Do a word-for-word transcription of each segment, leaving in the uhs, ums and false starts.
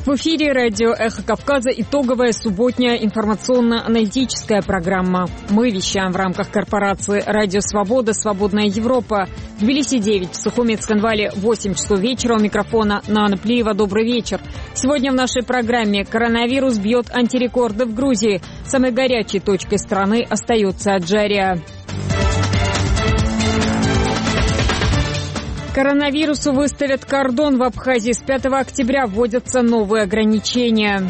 В эфире радио «Эхо Кавказа» итоговая субботняя информационно-аналитическая программа. Мы вещаем в рамках корпорации «Радио Свобода», «Свободная Европа». В Тбилиси девять, в Сухуми и Цхинвале восемь часов вечера. У микрофона Нана Плиева. Добрый вечер. Сегодня в нашей программе коронавирус бьет антирекорды в Грузии. Самой горячей точкой страны остается Аджария. Коронавирусу выставят кордон в Абхазии. С пятого октября вводятся новые ограничения.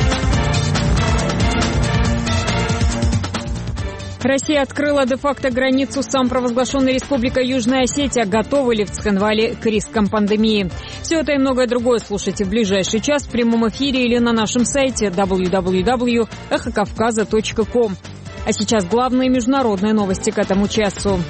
Россия открыла де-факто границу с самопровозглашенной республикой Южная Осетия. Готовы ли в Цхинвале к рискам пандемии? Все это и многое другое слушайте в ближайший час в прямом эфире или на нашем сайте дабл ю дабл ю дабл ю точка эхо кавказа точка ком. А сейчас главные международные новости к этому часу.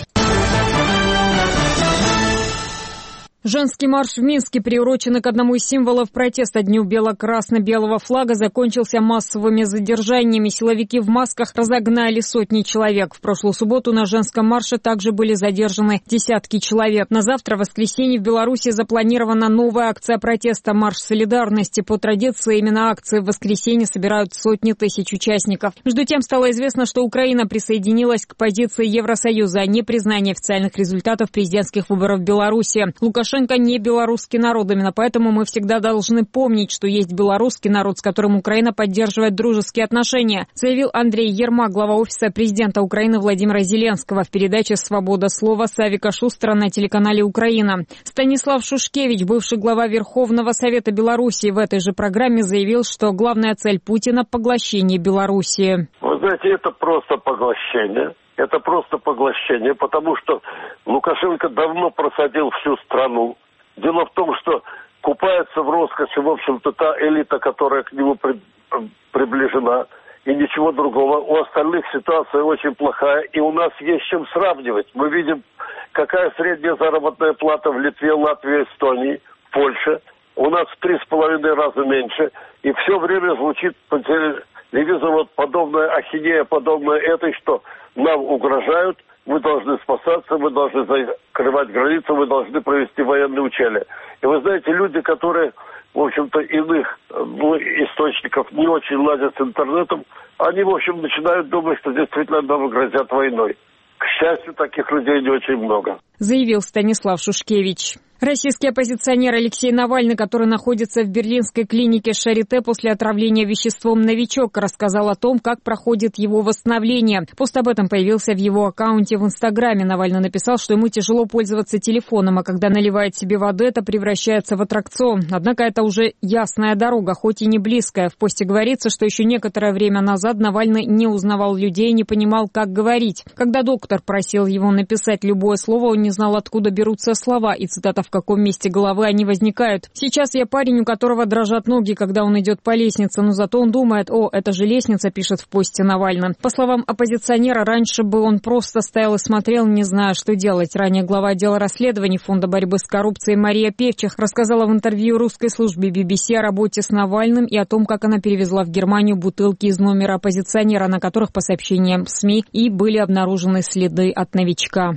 Женский марш в Минске, приуроченный к одному из символов протеста Дню бело-красно-белого флага, закончился массовыми задержаниями. Силовики в масках разогнали сотни человек. В прошлую субботу на женском марше также были задержаны десятки человек. На завтра, в воскресенье, в Беларуси запланирована новая акция протеста «Марш солидарности». По традиции, именно акции в воскресенье собирают сотни тысяч участников. Между тем, стало известно, что Украина присоединилась к позиции Евросоюза о непризнании официальных результатов президентских выборов в Беларуси. Лукашенко не белорусский народ, именно поэтому мы всегда должны помнить, что есть белорусский народ, с которым Украина поддерживает дружеские отношения, заявил Андрей Ермак, глава офиса президента Украины Владимира Зеленского в передаче «Свобода слова» Савика Шустера на телеканале «Украина». Станислав Шушкевич, бывший глава Верховного Совета Беларуси, в этой же программе заявил, что главная цель Путина – поглощение Беларуси. Вы знаете, это просто поглощение. Это просто поглощение, потому что Лукашенко давно просадил всю страну. Дело в том, что купается в роскоши, в общем-то, та элита, которая к нему при, приближена, и ничего другого. У остальных ситуация очень плохая, и у нас есть чем сравнивать. Мы видим, какая средняя заработная плата в Литве, Латвии, Эстонии, Польше. У нас в три с половиной раза меньше, и все время звучит по телевизору вот подобная ахинея, подобная этой, что нам угрожают, мы должны спасаться, мы должны закрывать границу, мы должны провести военные учения. И вы знаете, люди, которые, в общем-то, иных ну, источников не очень ладят с интернетом, они, в общем, начинают думать, что действительно нам грозят войной. К счастью, таких людей не очень много. Заявил Станислав Шушкевич. Российский оппозиционер Алексей Навальный, который находится в берлинской клинике Шарите после отравления веществом «Новичок», рассказал о том, как проходит его восстановление. Пост об этом появился в его аккаунте в Инстаграме. Навальный написал, что ему тяжело пользоваться телефоном, а когда наливает себе воды, это превращается в аттракцион. Однако это уже ясная дорога, хоть и не близкая. В посте говорится, что еще некоторое время назад Навальный не узнавал людей, не понимал, как говорить. Когда доктор просил его написать любое слово, он не знал, откуда берутся слова, и цитата в каком месте головы они возникают. Сейчас я парень, у которого дрожат ноги, когда он идет по лестнице, но зато он думает: о, это же лестница, пишет в посте Навальный. По словам оппозиционера, раньше бы он просто стоял и смотрел, не зная, что делать. Ранее глава отдела расследований Фонда борьбы с коррупцией Мария Певчих рассказала в интервью русской службе би би си о работе с Навальным и о том, как она перевезла в Германию бутылки из номера оппозиционера, на которых, по сообщениям СМИ, и были обнаружены следы от новичка.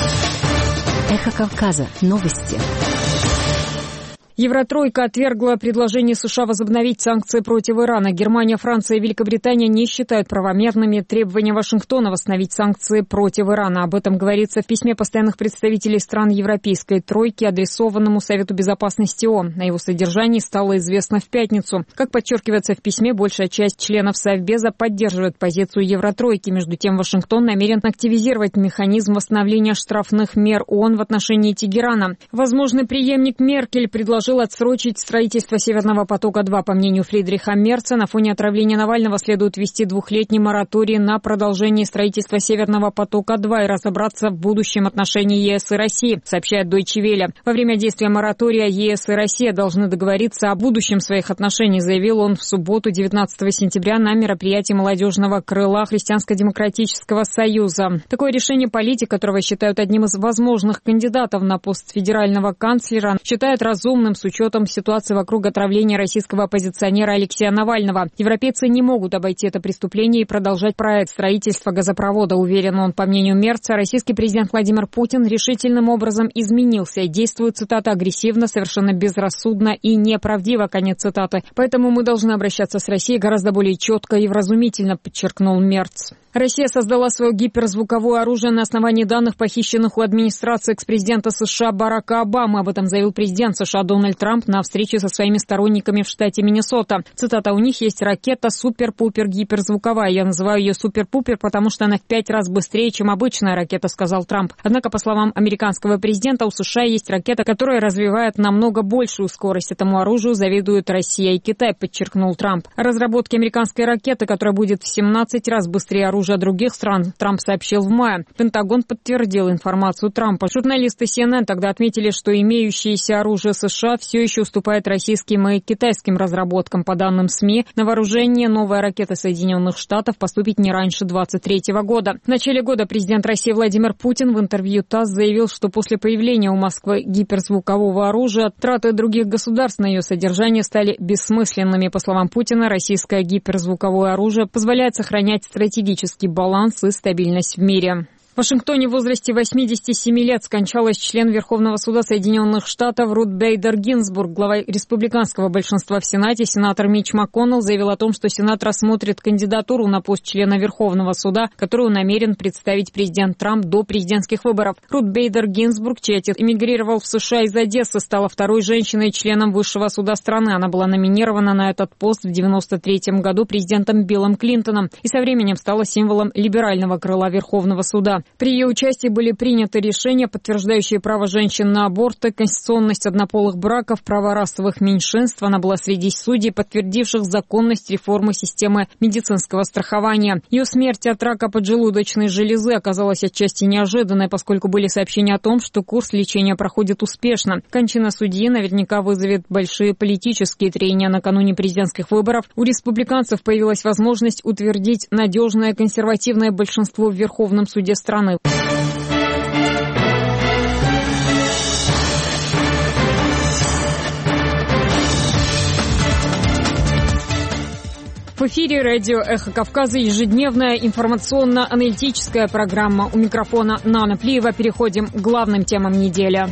Эхо Кавказа. Новости. Евротройка отвергла предложение США возобновить санкции против Ирана. Германия, Франция и Великобритания не считают правомерными требования Вашингтона восстановить санкции против Ирана. Об этом говорится в письме постоянных представителей стран Европейской тройки, адресованному Совету Безопасности ООН. О его содержании стало известно в пятницу. Как подчеркивается в письме, большая часть членов Совбеза поддерживает позицию Евротройки. Между тем, Вашингтон намерен активизировать механизм восстановления штрафных мер ООН в отношении Тегерана. Возможный преемник Меркель предложил отсрочить строительство «Северного потока-два». По мнению Фридриха Мерца, на фоне отравления Навального следует ввести двухлетний мораторий на продолжение строительства «Северного потока-два» и разобраться в будущем отношении ЕС и России, сообщает Deutsche Welle. Во время действия моратория ЕС и Россия должны договориться о будущем своих отношений, заявил он в субботу, девятнадцатого сентября, на мероприятии молодежного крыла Христианско-демократического союза. Такое решение политик, которого считают одним из возможных кандидатов на пост федерального канцлера, считают разумным с учетом ситуации вокруг отравления российского оппозиционера Алексея Навального. Европейцы не могут обойти это преступление и продолжать проект строительства газопровода, уверен он. По мнению Мерца, российский президент Владимир Путин решительным образом изменился и действует, цитата, агрессивно, совершенно безрассудно и неправдиво, конец цитаты. Поэтому мы должны обращаться с Россией гораздо более четко и вразумительно, подчеркнул Мерц. Россия создала свое гиперзвуковое оружие на основании данных, похищенных у администрации экс-президента США Барака Обамы. Об этом заявил президент США Дональд Трамп на встрече со своими сторонниками в штате Миннесота. Цитата: «У них есть ракета супер-пупер гиперзвуковая. Я называю ее супер-пупер, потому что она в пять раз быстрее, чем обычная ракета», сказал Трамп. Однако, по словам американского президента, у США есть ракета, которая развивает намного большую скорость. Этому оружию завидуют Россия и Китай, подчеркнул Трамп. О разработке американской ракеты, которая будет в семнадцать раз быстрее оружия других стран, Трамп сообщил в мае. Пентагон подтвердил информацию Трампа. Журналисты си эн эн тогда отметили, что имеющееся оружие США все еще уступает российским и китайским разработкам. По данным СМИ, на вооружение новая ракета Соединенных Штатов поступит не раньше двадцать третьего года. В начале года президент России Владимир Путин в интервью ТАСС заявил, что после появления у Москвы гиперзвукового оружия траты других государств на ее содержание стали бессмысленными. По словам Путина, российское гиперзвуковое оружие позволяет сохранять стратегический баланс и стабильность в мире. В Вашингтоне в возрасте восьмидесяти семи лет скончалась член Верховного суда Соединенных Штатов Рут Бейдер Гинзбург. Глава республиканского большинства в Сенате, сенатор Митч МакКоннелл, заявил о том, что Сенат рассмотрит кандидатуру на пост члена Верховного суда, которую намерен представить президент Трамп до президентских выборов. Рут Бейдер Гинзбург, чей отец эмигрировал в США из Одессы, стала второй женщиной-членом Высшего суда страны. Она была номинирована на этот пост в девяносто третьем году президентом Биллом Клинтоном и со временем стала символом либерального крыла Верховного суда. При ее участии были приняты решения, подтверждающие право женщин на аборты, конституционность однополых браков, права расовых меньшинств. Она была среди судей, подтвердивших законность реформы системы медицинского страхования. Ее смерть от рака поджелудочной железы оказалась отчасти неожиданной, поскольку были сообщения о том, что курс лечения проходит успешно. Кончина судьи наверняка вызовет большие политические трения. Накануне президентских выборов у республиканцев появилась возможность утвердить надежное консервативное большинство в Верховном суде страны. страны. В эфире радио «Эхо Кавказа» ежедневная информационно-аналитическая программа. У микрофона Нана Плиева. Переходим к главным темам недели.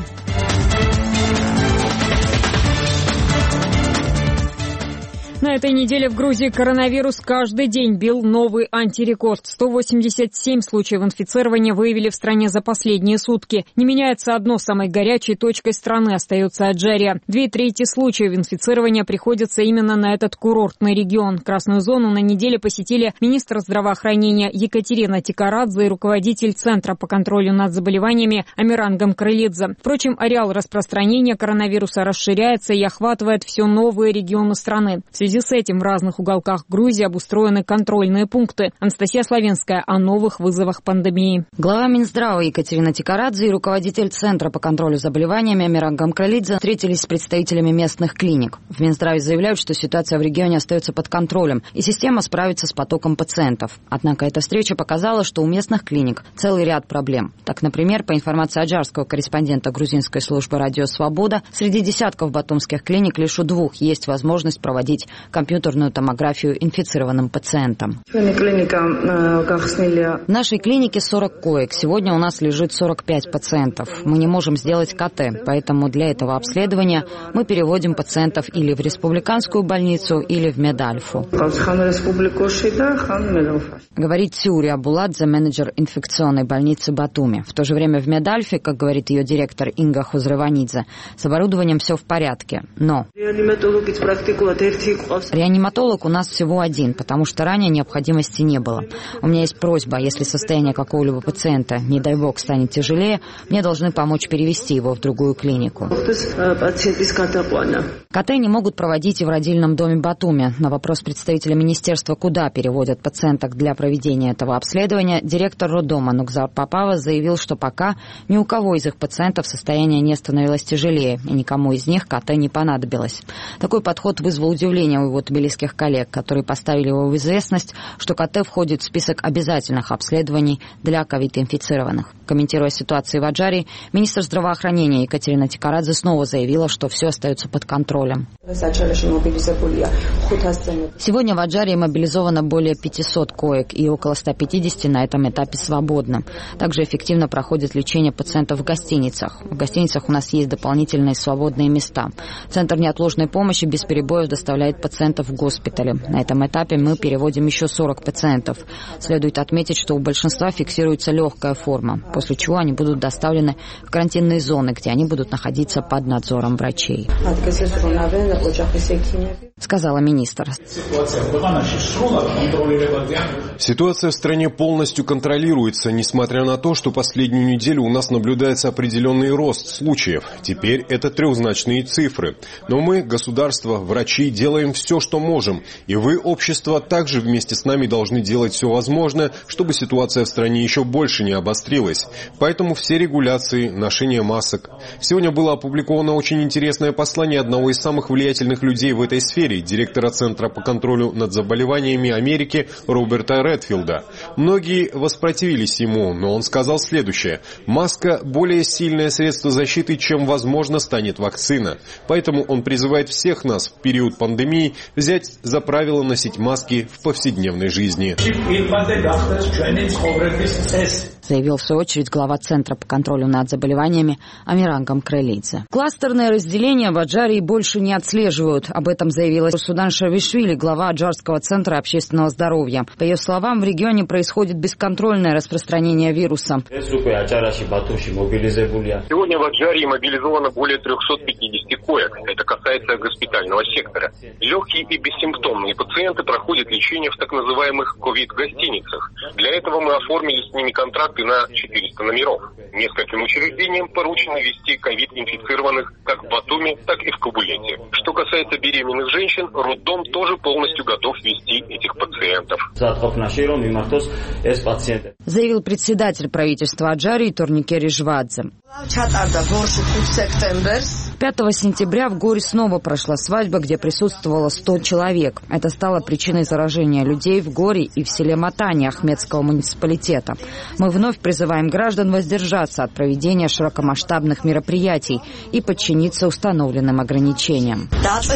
На этой неделе в Грузии коронавирус каждый день бил новый антирекорд. сто восемьдесят семь случаев инфицирования выявили в стране за последние сутки. Не меняется одно: самой горячей точкой страны остается Аджария. Две трети случаев инфицирования приходится именно на этот курортный регион. Красную зону на неделе посетили министр здравоохранения Екатерина Тикарадзе и руководитель Центра по контролю над заболеваниями Амиран Гамкрылидзе. Впрочем, ареал распространения коронавируса расширяется и охватывает все новые регионы страны. В связи В связи с этим в разных уголках Грузии обустроены контрольные пункты. Анастасия Славенская о новых вызовах пандемии. Глава Минздрава Екатерина Тикарадзе и руководитель Центра по контролю заболеваниями Амиран Гамкрылидзе встретились с представителями местных клиник. В Минздраве заявляют, что ситуация в регионе остается под контролем, и система справится с потоком пациентов. Однако эта встреча показала, что у местных клиник целый ряд проблем. Так, например, по информации аджарского корреспондента грузинской службы «Радио Свобода», среди десятков батумских клиник лишь у двух есть возможность проводить компьютерную томографию инфицированным пациентам. В нашей клинике сорок коек. Сегодня у нас лежит сорок пять пациентов. Мы не можем сделать ка тэ, поэтому для этого обследования мы переводим пациентов или в республиканскую больницу, или в Медальфу. Говорит Тюри Абуладзе, менеджер инфекционной больницы Батуми. В то же время в Медальфе, как говорит ее директор Инга Хузреванидзе, с оборудованием все в порядке. Но реаниматолог у нас всего один, потому что ранее необходимости не было. У меня есть просьба: если состояние какого-либо пациента, не дай бог, станет тяжелее, мне должны помочь перевести его в другую клинику. ка тэ не могут проводить и в родильном доме Батуми. На вопрос представителя министерства, куда переводят пациенток для проведения этого обследования, директор роддома Нукзар Папава заявил, что пока ни у кого из их пациентов состояние не становилось тяжелее, и никому из них ка тэ не понадобилось. Такой подход вызвал удивление заявление у его тбилисских коллег, которые поставили его в известность, что КТ входит в список обязательных обследований для ковид-инфицированных. Комментируя ситуацию в Аджарии, министр здравоохранения Екатерина Тикарадзе снова заявила, что все остается под контролем. Сегодня в Аджарии мобилизовано более пятисот коек и около ста пятидесяти на этом этапе свободно. Также эффективно проходит лечение пациентов в гостиницах. В гостиницах у нас есть дополнительные свободные места. Центр неотложной помощи без перебоев доставляет пациентов в госпитале. На этом этапе мы переводим еще сорок пациентов. Следует отметить, что у большинства фиксируется легкая форма, после чего они будут доставлены в карантинные зоны, где они будут находиться под надзором врачей, сказала министр. Ситуация в стране полностью контролируется, несмотря на то, что последнюю неделю у нас наблюдается определенный рост случаев. Теперь это трехзначные цифры. Но мы, государство, врачи, делаем все, что можем. И вы, общество, также вместе с нами должны делать все возможное, чтобы ситуация в стране еще больше не обострилась. Поэтому все регуляции, ношение масок. Сегодня было опубликовано очень интересное послание одного из самых влиятельных людей в этой сфере, директора Центра по контролю над заболеваниями Америки Роберта Редфилда. Многие воспротивились ему, но он сказал следующее. Маска – более сильное средство защиты, чем, возможно, станет вакцина. Поэтому он призывает всех нас в период пандемии взять за правило носить маски в повседневной жизни. Заявил в свою очередь глава Центра по контролю над заболеваниями Амиран Гамкрелидзе. Кластерное разделение в Аджарии больше не отслеживают. Об этом заявила Сурсудан Шарвишвили, глава Аджарского центра общественного здоровья. По ее словам, в регионе происходит бесконтрольное распространение вируса. Сегодня в Аджарии мобилизовано более трехсот пятидесяти коек. Это касается госпитального сектора. Легкие и бессимптомные пациенты проходят лечение в так называемых ковид-гостиницах. Для этого мы оформили с ними контракты на четыреста номеров. Нескольким учреждениям поручено вести ковид-инфицированных как в Батуми, так и в Кабулете. Что касается беременных женщин, роддом тоже полностью готов вести этих пациентов. Заявил председатель правительства Аджарии Турнике Рижвадзе. пятого сентября в Горе снова прошла свадьба, где присутствовало сто человек. Это стало причиной заражения людей в Горе и в селе Матани Ахмедского муниципалитета. Мы вновь призываем граждан воздержаться от проведения широкомасштабных мероприятий и подчиниться установленным ограничениям,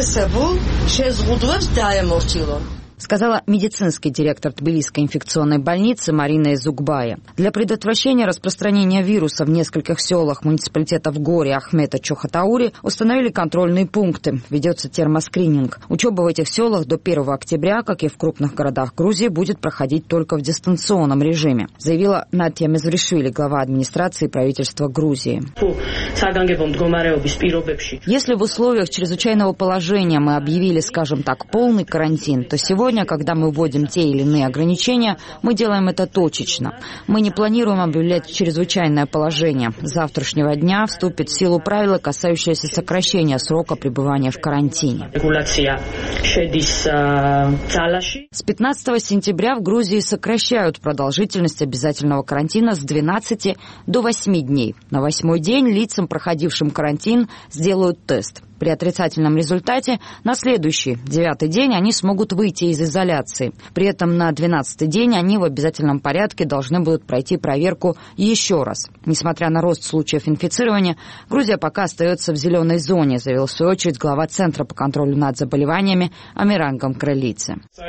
сказала медицинский директор Тбилисской инфекционной больницы Марина Изугбая. Для предотвращения распространения вируса в нескольких селах муниципалитета в Горе, Ахмета, Чохотаури установили контрольные пункты. Ведется термоскрининг. Учеба в этих селах до первого октября, как и в крупных городах Грузии, будет проходить только в дистанционном режиме, заявила Натья Мезвришвили, глава администрации правительства Грузии. Если в условиях чрезвычайного положения мы объявили, скажем так, полный карантин, то сегодня Сегодня, когда мы вводим те или иные ограничения, мы делаем это точечно. Мы не планируем объявлять чрезвычайное положение. С завтрашнего дня вступит в силу правила, касающиеся сокращения срока пребывания в карантине. С пятнадцатого сентября в Грузии сокращают продолжительность обязательного карантина с двенадцати до восьми дней. На восьмой день лицам, проходившим карантин, сделают тест. При отрицательном результате на следующий, девятый день, они смогут выйти из изоляции. При этом на двенадцатый день они в обязательном порядке должны будут пройти проверку еще раз. Несмотря на рост случаев инфицирования, Грузия пока остается в зеленой зоне, заявил в свою очередь глава Центра по контролю над заболеваниями Амиран Гамкрелидзе. По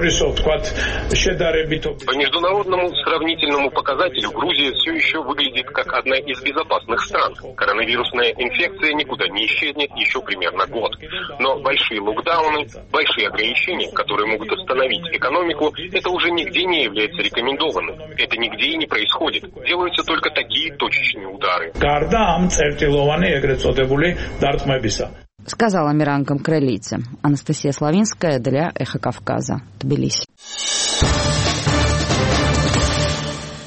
международному сравнительному показателю Грузия все еще выглядит как одна из безопасных стран. Коронавирусная инфекция никуда не исчезнет еще примерно год. Но большие локдауны, большие ограничения, которые могут остановить экономику, это уже нигде не является рекомендованным. Это нигде и не происходит. Делаются только такие точечные удары. Сказала Амиран Гамкрелидзе. Анастасия Славинская для Эхо Кавказа. Тбилиси.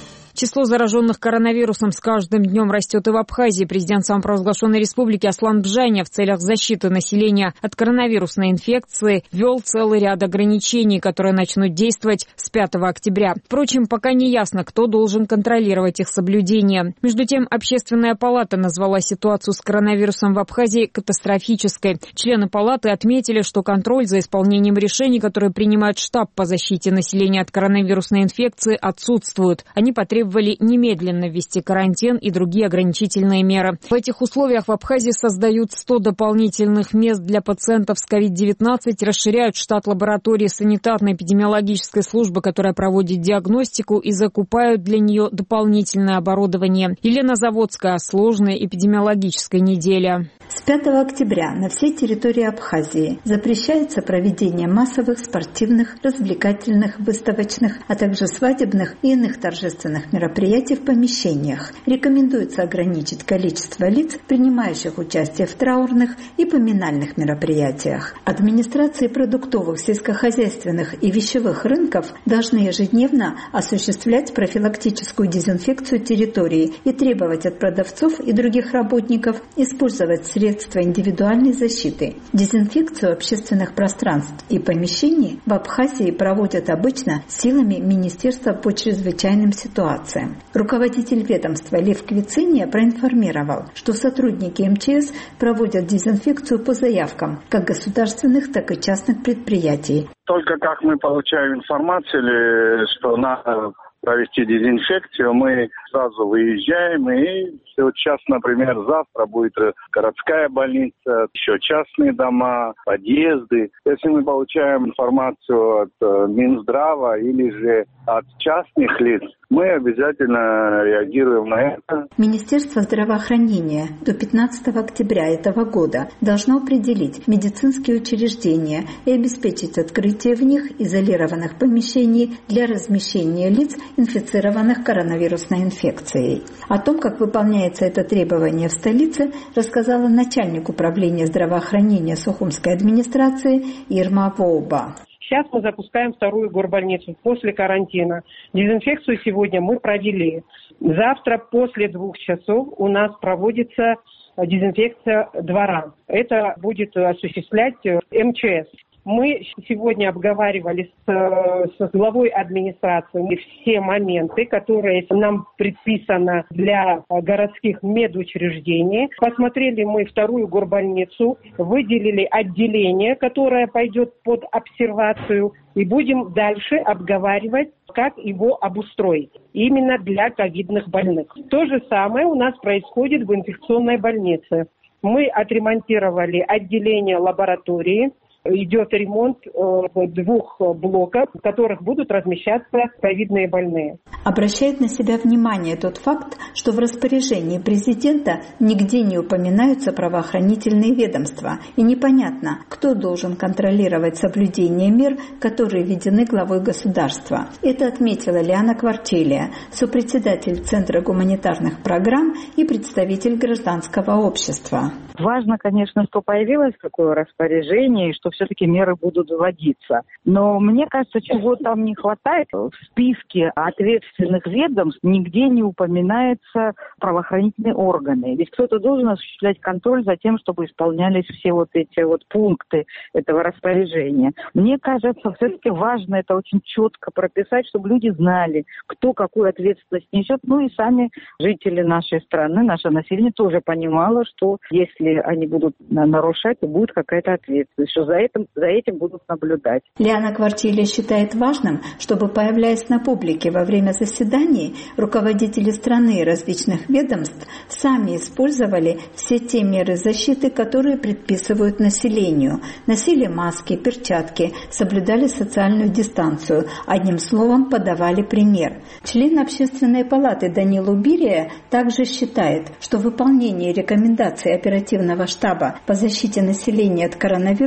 Число зараженных коронавирусом с каждым днем растет и в Абхазии. Президент самопровозглашенной республики Аслан Бжаня в целях защиты населения от коронавирусной инфекции ввел целый ряд ограничений, которые начнут действовать с пятого октября. Впрочем, пока не ясно, кто должен контролировать их соблюдение. Между тем, Общественная палата назвала ситуацию с коронавирусом в Абхазии катастрофической. Члены палаты отметили, что контроль за исполнением решений, которые принимает штаб по защите населения от коронавирусной инфекции, отсутствуют. Они потребовали немедленно ввести карантин и другие ограничительные меры. В этих условиях в Абхазии создают сто дополнительных мест для пациентов с ковид девятнадцать, расширяют штат лаборатории санитарно-эпидемиологической службы, которая проводит диагностику, и закупают для нее дополнительное оборудование. Елена Заводская. Сложная эпидемиологическая неделя. С пятого октября на всей территории Абхазии запрещается проведение массовых спортивных, развлекательных, выставочных, а также свадебных и иных торжественных мероприятий в помещениях. Рекомендуется ограничить количество лиц, принимающих участие в траурных и поминальных мероприятиях. Администрации продуктовых, сельскохозяйственных и вещевых рынков должны ежедневно осуществлять профилактическую дезинфекцию территории и требовать от продавцов и других работников использовать средства индивидуальной защиты. Дезинфекцию общественных пространств и помещений в Абхазии проводят обычно силами Министерства по чрезвычайным ситуациям. Руководитель ведомства Лев Квициния проинформировал, что сотрудники эм че эс проводят дезинфекцию по заявкам как государственных, так и частных предприятий. Только как мы получаем информацию, что надо провести дезинфекцию, мы сразу выезжаем, и вот сейчас, например, завтра будет городская больница, еще частные дома, подъезды. Если мы получаем информацию от Минздрава или же от частных лиц, мы обязательно реагируем на это. Министерство здравоохранения до пятнадцатого октября этого года должно определить медицинские учреждения и обеспечить открытие в них изолированных помещений для размещения лиц, инфицированных коронавирусной инфекцией. О том, как выполняется это требование в столице, рассказала начальник управления здравоохранения Сухумской администрации Ирма Воуба. Сейчас мы запускаем вторую горбольницу после карантина. Дезинфекцию сегодня мы провели. Завтра после двух часов у нас проводится дезинфекция двора. Это будет осуществлять эм че эс. Мы сегодня обговаривали с, с главой администрации все моменты, которые нам предписаны для городских медучреждений. Посмотрели мы вторую горбольницу, выделили отделение, которое пойдет под обсервацию, и будем дальше обговаривать, как его обустроить именно для ковидных больных. То же самое у нас происходит в инфекционной больнице. Мы отремонтировали отделение лаборатории. Идет ремонт э, двух блоков, в которых будут размещаться ковидные больные. Обращает на себя внимание тот факт, что в распоряжении президента нигде не упоминаются правоохранительные ведомства, и непонятно, кто должен контролировать соблюдение мер, которые введены главой государства. Это отметила Лиана Квартилия, сопредседатель Центра гуманитарных программ и представитель гражданского общества. Важно, конечно, что появилось такое распоряжение, и что все-таки меры будут вводиться. Но мне кажется, чего там не хватает, в списке ответственных ведомств нигде не упоминаются правоохранительные органы. Ведь кто-то должен осуществлять контроль за тем, чтобы исполнялись все вот эти вот пункты этого распоряжения. Мне кажется, все-таки важно это очень четко прописать, чтобы люди знали, кто какую ответственность несет. Ну и сами жители нашей страны, наше население тоже понимало, что если они будут нарушать, то будет какая-то ответственность, что за этим, за этим будут наблюдать. Лиана Квартилия считает важным, чтобы, появляясь на публике во время заседаний, руководители страны и различных ведомств сами использовали все те меры защиты, которые предписывают населению. Носили маски, перчатки, соблюдали социальную дистанцию, одним словом подавали пример. Член Общественной палаты Данил Убирия также считает, что выполнение рекомендаций оперативного штаба по защите населения от коронавируса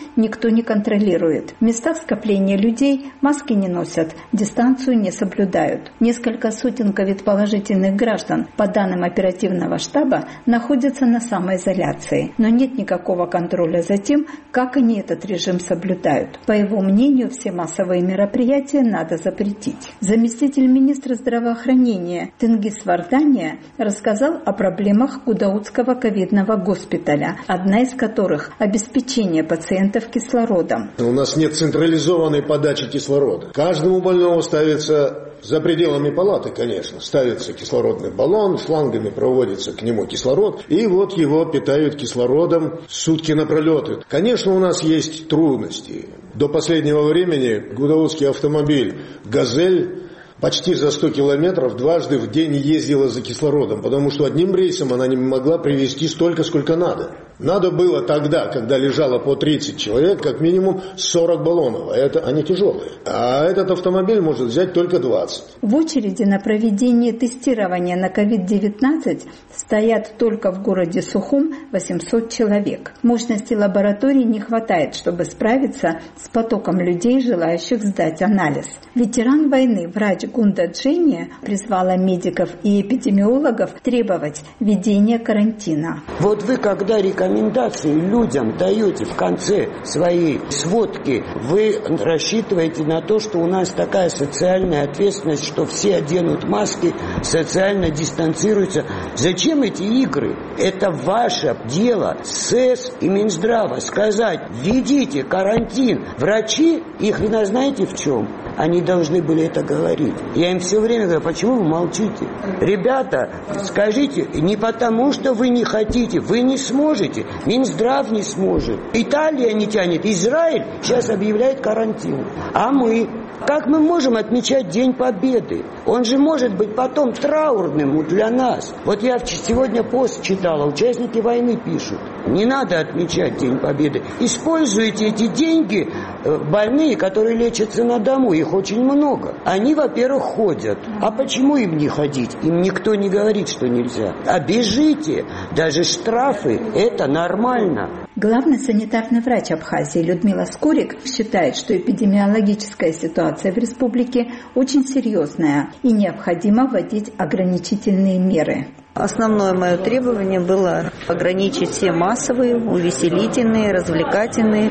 никто не контролирует. В местах скопления людей маски не носят, дистанцию не соблюдают. Несколько сотен ковид-положительных граждан, по данным оперативного штаба, находятся на самоизоляции. Но нет никакого контроля за тем, как они этот режим соблюдают. По его мнению, все массовые мероприятия надо запретить. Заместитель министра здравоохранения Тенгиз Вардания рассказал о проблемах Гудаутского ковидного госпиталя, одна из которых – обеспечение пациентов кислородом. У нас нет централизованной подачи кислорода. Каждому больному ставится, за пределами палаты, конечно, ставится кислородный баллон, шлангами проводится к нему кислород, и вот его питают кислородом сутки напролет. Конечно, у нас есть трудности. До последнего времени гудаутский автомобиль «Газель» почти за сто километров дважды в день ездила за кислородом, потому что одним рейсом она не могла привезти столько, сколько надо. Надо было тогда, когда лежало по тридцать человек, как минимум сорок баллонов, а это они тяжелые. А этот автомобиль может взять только двадцать. В очереди на проведение тестирования на ковид девятнадцать стоят только в городе Сухум восемьсот человек. Мощности лабораторий не хватает, чтобы справиться с потоком людей, желающих сдать анализ. Ветеран войны, врач Гунда Джения, призвала медиков и эпидемиологов требовать введения карантина. Вот вы, когда рекомендации людям даете в конце своей сводки, вы рассчитываете на то, что у нас такая социальная ответственность, что все оденут маски, социально дистанцируются. Зачем эти игры? Это ваше дело, СЭС и Минздрава, сказать: введите карантин. Врачи, их вина знаете в чем? Они должны были это говорить. Я им все время говорю: почему вы молчите? Ребята, скажите, не потому, что вы не хотите, вы не сможете. Минздрав не сможет. Италия не тянет. Израиль сейчас объявляет карантин. А мы? Как мы можем отмечать День Победы? Он же может быть потом траурным для нас. Вот я сегодня пост читала, участники войны пишут: не надо отмечать День Победы. Используйте эти деньги, больные, которые лечатся на дому, их очень много. Они, во-первых, ходят. А почему им не ходить? Им никто не говорит, что нельзя. А бежите. Даже штрафы – это нормально. Главный санитарный врач Абхазии Людмила Скорик считает, что эпидемиологическая ситуация в республике очень серьезная и необходимо вводить ограничительные меры. Основное мое требование было ограничить все массовые, увеселительные, развлекательные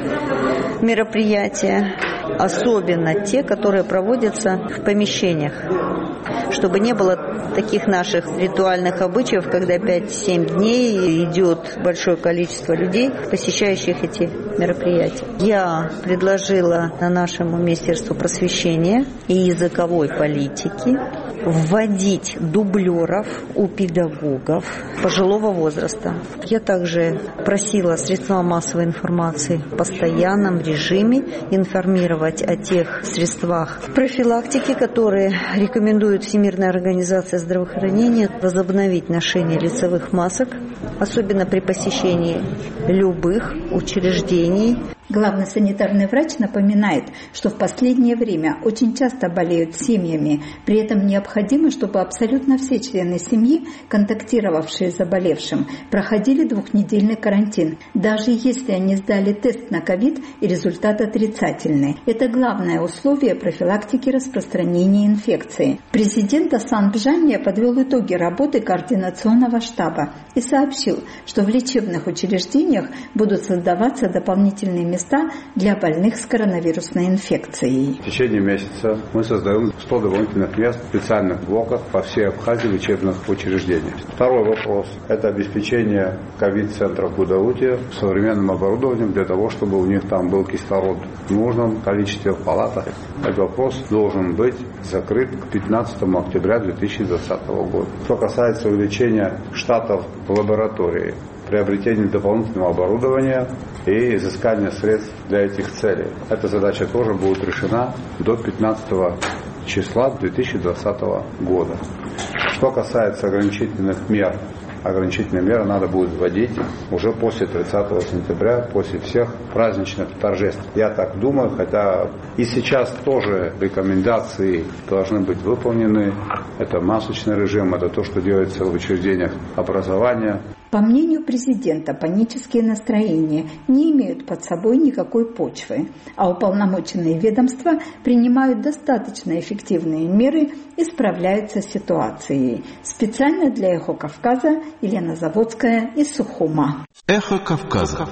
мероприятия, особенно те, которые проводятся в помещениях, чтобы не было таких наших ритуальных обычаев, когда пять-семь дней идет большое количество людей, посещающих эти мероприятия. Я предложила нашему Министерству просвещения и языковой политики вводить дублеров у педагогов пожилого возраста. Я также просила средства массовой информации в постоянном режиме информировать о тех средствах профилактики, которые рекомендует Всемирная организация здравоохранения, возобновить ношение лицевых масок, особенно при посещении любых учреждений. Главный санитарный врач напоминает, что в последнее время очень часто болеют семьями. При этом необходимо, чтобы абсолютно все члены семьи, контактировавшие с заболевшим, проходили двухнедельный карантин, даже если они сдали тест на ковид и результат отрицательный. Это главное условие профилактики распространения инфекции. Президент Асан Бжания подвел итоги работы координационного штаба и сообщил, что в лечебных учреждениях будут создаваться дополнительные места для больных с коронавирусной инфекцией. В течение месяца мы создаем сто дополнительных мест в специальных блоках по всей Абхазии лечебных учреждениях. Второй вопрос – это обеспечение ковид-центров в Гудауте современным оборудованием для того, чтобы у них там был кислород в нужном количестве в палатах. Этот вопрос должен быть закрыт к пятнадцатому октября две тысячи двадцатого года. Что касается увеличения штатов в лаборатории, приобретение дополнительного оборудования и изыскание средств для этих целей. Эта задача тоже будет решена до пятнадцатого числа две тысячи двадцатого года. Что касается ограничительных мер, ограничительные меры надо будет вводить уже после тридцатого сентября, после всех праздничных торжеств. Я так думаю, хотя и сейчас тоже рекомендации должны быть выполнены. Это масочный режим, это то, что делается в учреждениях образования. По мнению президента, панические настроения не имеют под собой никакой почвы, а уполномоченные ведомства принимают достаточно эффективные меры и справляются с ситуацией. Специально для «Эхо Кавказа» Елена Заводская из Сухума. Эхо Кавказа.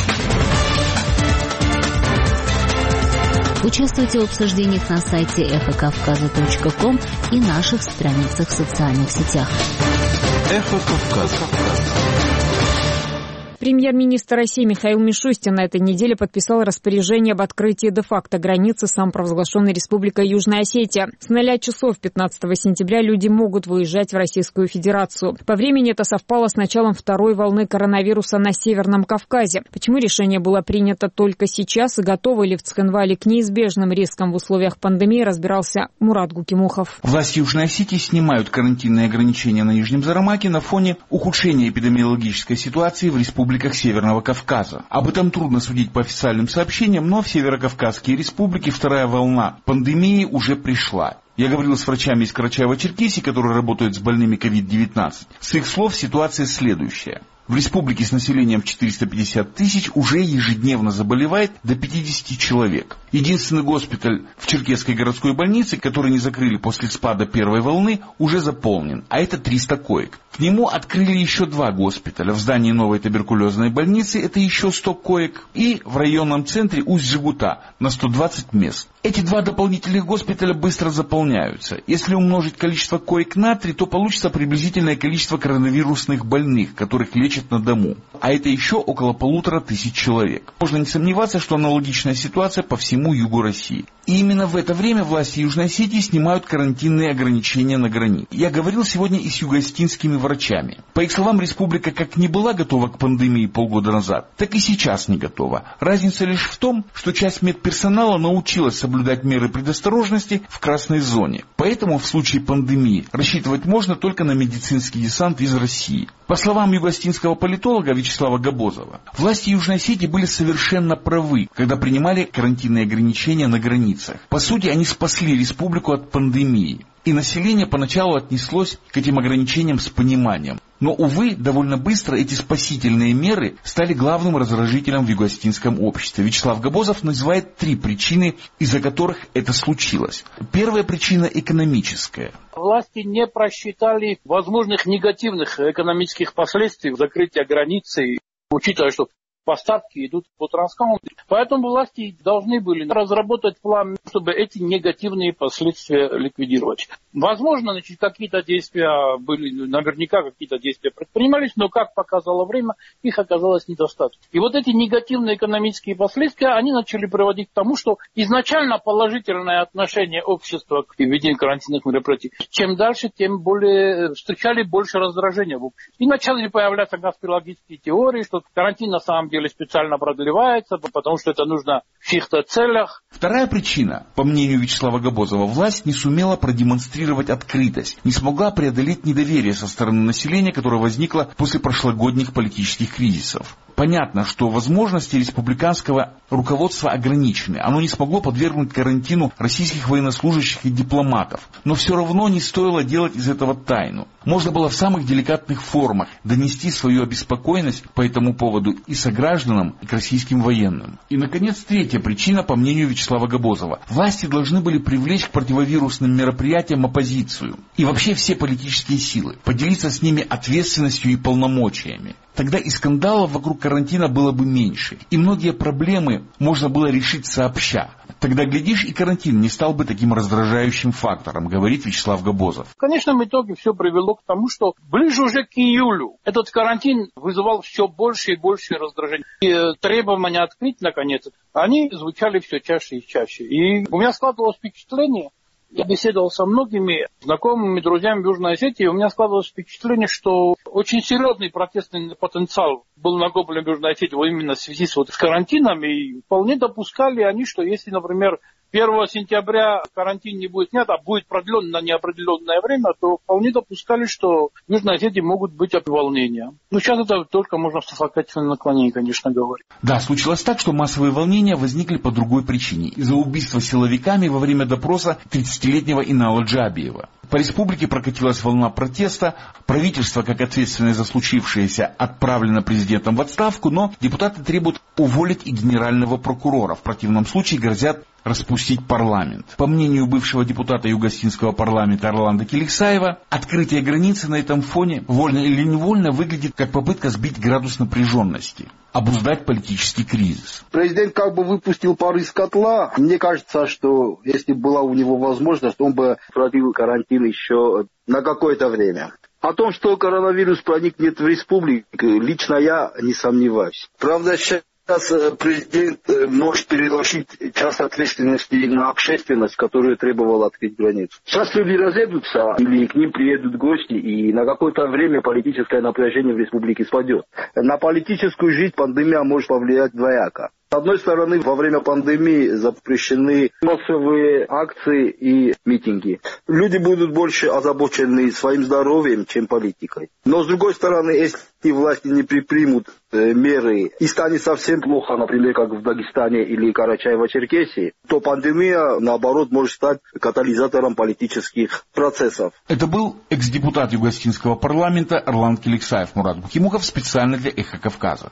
Участвуйте в обсуждениях на сайте эхо кавказа точка ком и наших страницах в социальных сетях. Эхо Кавказа. Премьер-министр России Михаил Мишустин на этой неделе подписал распоряжение об открытии де-факто границы с самопровозглашенной республикой Южная Осетия. С нуля часов пятнадцатого сентября люди могут выезжать в Российскую Федерацию. По времени это совпало с началом второй волны коронавируса на Северном Кавказе. Почему решение было принято только сейчас и готовы ли в Цхинвале к неизбежным рискам в условиях пандемии, разбирался Мурат Гукимухов. Власти Южной Осетии снимают карантинные ограничения на Нижнем Зарамаке на фоне ухудшения эпидемиологической ситуации в республике Северного Кавказа. Об этом трудно судить по официальным сообщениям, но в Северокавказские республики вторая волна пандемии уже пришла. Я говорил с врачами из Карачаево-Черкесии, которые работают с больными ковид девятнадцать. С их слов ситуация следующая. В республике с населением в четыреста пятьдесят тысяч уже ежедневно заболевает до пятьдесят человек. Единственный госпиталь в Черкесской городской больнице, который не закрыли после спада первой волны, уже заполнен, а это триста коек. К нему открыли еще два госпиталя. В здании новой туберкулезной больницы это еще сто коек, и в районном центре Усть-Жигута на сто двадцать мест. Эти два дополнительных госпиталя быстро заполняются. Если умножить количество коек на три, то получится приблизительное количество коронавирусных больных, которых лечат на дому. А это еще около полутора тысяч человек. Можно не сомневаться, что аналогичная ситуация по всему югу России. И именно в это время власти Южной Осетии снимают карантинные ограничения на границе. Я говорил сегодня и с юго-осетинскими врачами. По их словам, республика как не была готова к пандемии полгода назад, так и сейчас не готова. Разница лишь в том, что часть медперсонала научилась соблюдать меры предосторожности в красной зоне. Поэтому в случае пандемии рассчитывать можно только на медицинский десант из России. По словам юго-осетинского политолога Вячеслава Габозова, власти Южной Осетии были совершенно правы, когда принимали карантинные ограничения на границах. По сути, они спасли республику от пандемии. И население поначалу отнеслось к этим ограничениям с пониманием. Но, увы, довольно быстро эти спасительные меры стали главным раздражителем в юго-осетинском обществе. Вячеслав Габозов называет три причины, из-за которых это случилось. Первая причина экономическая. Власти не просчитали возможных негативных экономических последствий закрытия границы, учитывая, что поставки идут по транскаунту. Поэтому власти должны были разработать план, чтобы эти негативные последствия ликвидировать. Возможно, значит, какие-то действия были, наверняка какие-то действия предпринимались, но, как показало время, их оказалось недостаточно. И вот эти негативные экономические последствия, они начали приводить к тому, что изначально положительное отношение общества к введению карантинных мероприятий, чем дальше, тем более встречали больше раздражения в обществе. И начали появляться конспирологические теории, что карантин на самом деле специально продлевается, потому что это нужно в чьих-то целях. Вторая причина, по мнению Вячеслава Габозова, власть не сумела продемонстрировать открытость, не смогла преодолеть недоверие со стороны населения, которое возникло после прошлогодних политических кризисов. Понятно, что возможности республиканского руководства ограничены. Оно не смогло подвергнуть карантину российских военнослужащих и дипломатов. Но все равно не стоило делать из этого тайну. Можно было в самых деликатных формах донести свою обеспокоенность по этому поводу и согражданам, и к российским военным. И, наконец, третья причина, по мнению Вячеслава Габозова. Власти должны были привлечь к противовирусным мероприятиям оппозицию и вообще все политические силы, поделиться с ними ответственностью и полномочиями. Тогда и скандалов вокруг карантина было бы меньше, и многие проблемы можно было решить сообща. Тогда, глядишь, и карантин не стал бы таким раздражающим фактором, говорит Вячеслав Габозов. В конечном итоге все привело к тому, что ближе уже к июлю этот карантин вызывал все больше и больше раздражения. И требования открыть, наконец, они звучали все чаще и чаще. И у меня складывалось впечатление, я беседовал со многими знакомыми, друзьями в Южной Осетии, у меня складывалось впечатление, что очень серьезный протестный потенциал был накоплен в Южной Осетии именно в связи с, вот, с карантином, и вполне допускали они, что если, например, первого сентября карантин не будет снят, а будет продлен на неопределенное время, то вполне допускали, что в Южной Осетии могут быть волнения. Но сейчас это только можно в сослагательном наклонении, конечно, говорить. Да, случилось так, что массовые волнения возникли по другой причине. Из-за убийства силовиками во время допроса тридцатилетнего Инала Джабиева. По республике прокатилась волна протеста. Правительство, как ответственное за случившееся, отправлено президентом в отставку, но депутаты требуют уволить и генерального прокурора. В противном случае грозят распустить парламент. По мнению бывшего депутата Югостинского парламента Орланда Келексаева, открытие границы на этом фоне, вольно или невольно, выглядит как попытка сбить градус напряженности, обуздать политический кризис. Президент как бы выпустил пар из котла. Мне кажется, что если была у него возможность, он бы продлил карантин еще на какое-то время. О том, что коронавирус проникнет в республику, лично я не сомневаюсь. Правда, сейчас президент может переложить часть ответственности на общественность, которая требовала открыть границу. Сейчас люди разъедутся, или к ним приедут гости, и на какое-то время политическое напряжение в республике спадет. На политическую жизнь пандемия может повлиять двояко. С одной стороны, во время пандемии запрещены массовые акции и митинги. Люди будут больше озабочены своим здоровьем, чем политикой. Но с другой стороны, если власти не предпримут э, меры и станет совсем плохо, например, как в Дагестане или Карачаево-Черкесии, то пандемия, наоборот, может стать катализатором политических процессов. Это был экс-депутат Югостинского парламента Орланд Келексаев. Мурат Бухимуков специально для «Эхо Кавказа».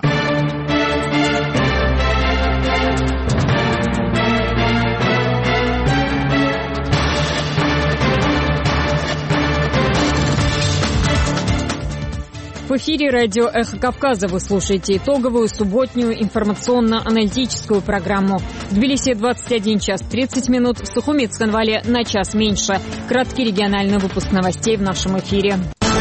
В эфире радио «Эхо Кавказа» вы слушаете итоговую субботнюю информационно-аналитическую программу. В Тбилиси двадцать один час тридцать минут, в Сухуми и Цхинвале на час меньше. Краткий региональный выпуск новостей в нашем эфире.